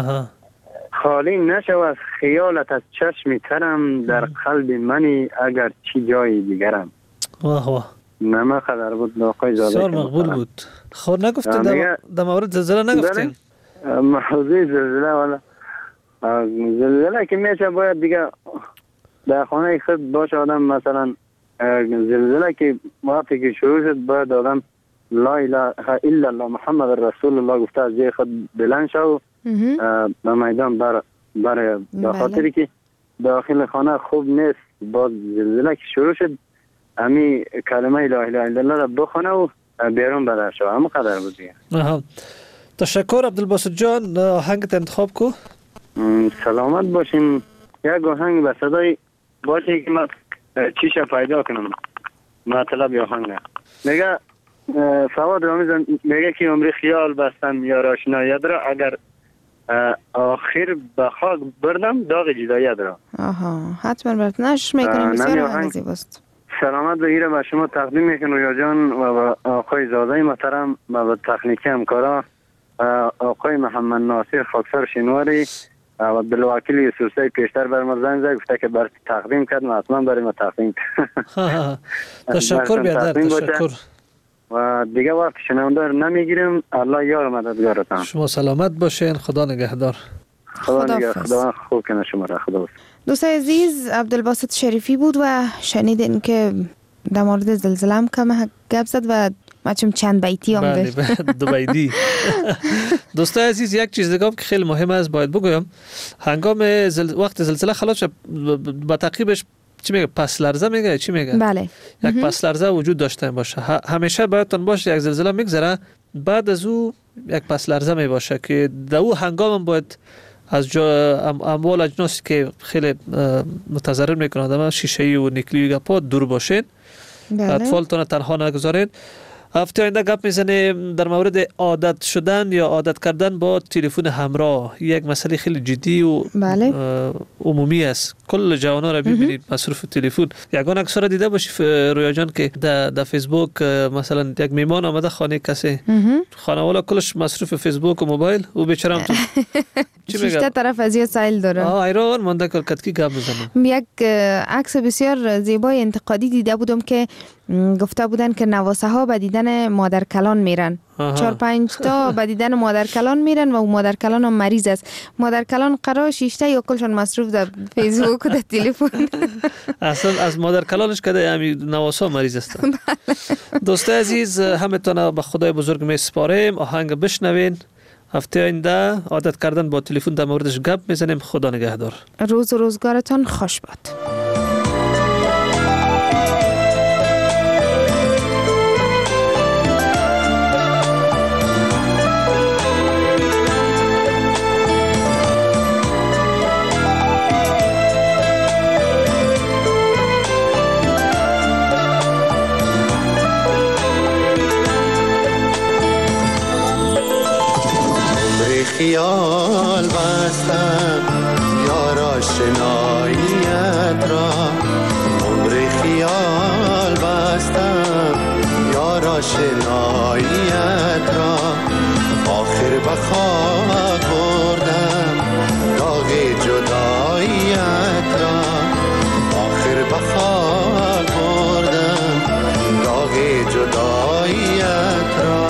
Speaker 2: خالی نشو از خیالت از چشم ترم. در قلب منی اگر چی جای دیگرم.
Speaker 8: واه واه،
Speaker 2: نما خبر بود آقای زاده.
Speaker 8: بسیار مقبول بود. خود نگفتین در مورد زلزله نگفتین؟
Speaker 2: موضوع زلزله والا، زلزله که میشه باید دیگه در خانه خود باشه آدم. مثلا زلزله که وقتی که شروع شد باید آدم لا اله الا الله محمد رسول الله گفته از جای خود بلند شو به میدان بر خاطری که داخل خانه خوب نیست. باز زلزله که شروع شد امی کلمه لا اله الا الله را بخونه و بیرون بدر شو. همه قدر بود دیگه.
Speaker 8: تشکر عبدالباسط جان. آهنگت انتخاب کو.
Speaker 2: سلامت باشیم. یک آهنگ به صدای باشه که من چیشه پیدا کنم. مطلب یا آهنگ میگه فواد رامیزن، میگه که عمری خیال بستم یا راشنایت را، اگر آخر به خاک بردم داغ جدایت را.
Speaker 7: حتما برات نشر میکنیم. بسیار آهنگ زیباست.
Speaker 2: سلامت بگیره به شما تقدیم میکنم رویا جان و به آقای زاده محترم و به تکنیکی همکارا آقای محمد ناصر خاکسار شینواری و بالوکیل یوسفزی پیشتر بر ما زنگ زد گفته که بر تقدیم کرد. ما حتما برای ما تقدیم.
Speaker 8: تشکر بیادر. تشکر.
Speaker 2: و دیگه وقت شنونده رو نمیگیریم. الله یار مددگارتان.
Speaker 8: شما سلامت باشین. خدا نگهدار.
Speaker 2: خدا خوب کنه شما را. خدا باشین.
Speaker 7: دوستای عزیز، عبدالباسط شریفی بود و شنیدین که در مورد زلزله هم کم گپ زد و مچم چند بیتی هم داشت.
Speaker 8: دو بیتی. دوستای عزیز، یک چیز دیگه که خیلی مهم است باید بگویم. هنگام وقت زلزله خلاص شد با تعقیبش چی میگه؟ پس لرزه میگه؟ چی میگه؟
Speaker 7: بله.
Speaker 8: یک پس لرزه وجود داشته باشه. همیشه باید باشه یک زلزله میگذره بعد از او یک پس لرزه می باشه که در او هنگام باید از اموال اجناسی که خیلی متضرر میکنه آدم، شیشه‌ای و نیکلی و گپا دور باشین. اطفالتون تنها نگذارین. هفته آینده گپ میزنیم در مورد عادت شدن یا عادت کردن با تلفن همراه. یک مسئله خیلی جدی و عمومی است. کل جوانان را ببینید مصروف تلفن. یگان اکثر دیده باشی رویا جان که در فیسبوک مثلا یک میمان آمده خانه کسی، خانواده کلش مصروف فیسبوک و موبایل و بیچاره هم تو
Speaker 7: شیشته طرف از یه سایل داره.
Speaker 8: ایران مونده کلکتکی گپ بزنم.
Speaker 7: یک عکس بسیار زیبای انتقادی دیده بودم که گفته بودن که نواسه ها به دیدن مادر کلان میرن. 4-5 تا به دیدن مادر کلان میرن و مادر کلان هم مریض است. مادر کلان قرار شیشته یا کلشون مصروف در فیسبوک و در تلفن.
Speaker 8: اصلا از مادر کلانش کده همی نواسه مریض است. دوستای عزیز، همتون به خدای بزرگ می سپاریم. آهنگ بشنوین. هفته آینده عادت کردن با تلفن در موردش گپ میزنیم. خدا نگهدار.
Speaker 7: روز و روزگارتان خوش باد.
Speaker 13: خیال بستم یار آشناییت را، عمر خیال بستم یار آشناییت را، آخر به خاک بردم داغ جداییت را، آخر به خاک بردم داغ جداییت را.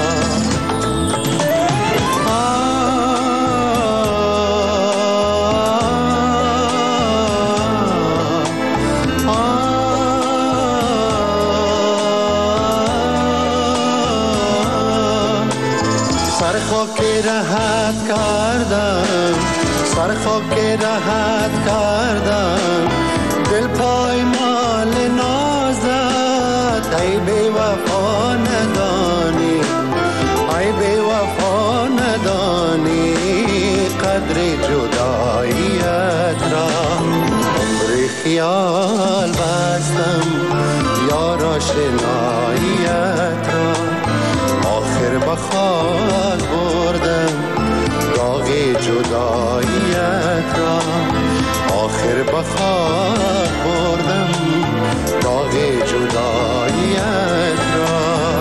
Speaker 13: سر خاک راحت کردم دل پایمال نازت، ای بی وفا ندانی، ای بی وفا ندانی قدر جداییت را، عمر خیال بستم یار آشناییت را، آخر به خاک بردم داغ جداییت را، آخر به خاک بردم داغ جداییت را.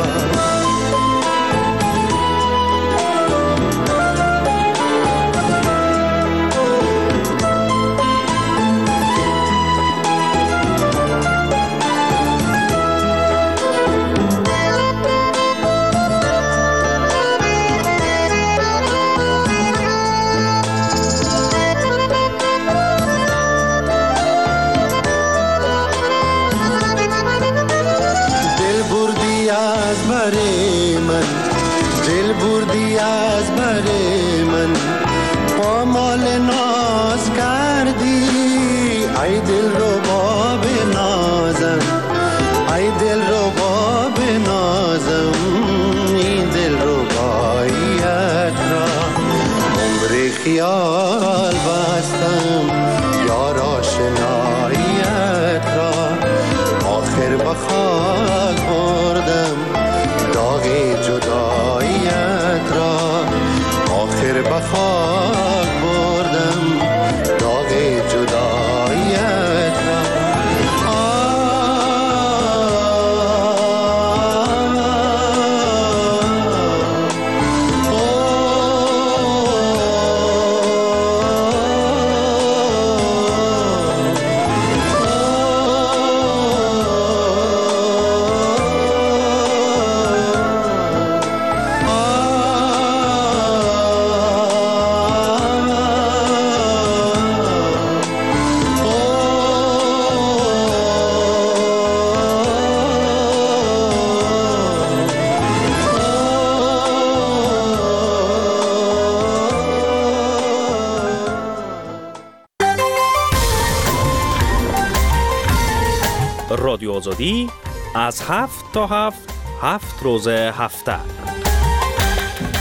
Speaker 13: دل بردی از بر من، پامال ناز کردی، ای دل رو با بنازم، ای دل رو با بنازم این دل رو باییت را، عمر خیال بستم یار آشناییت را، آخر به خاک بردم داغ جداییت را، آخر به خاک بردم داغ جداییت را.
Speaker 16: رادیو آزادی از 7 تا 7 روز هفته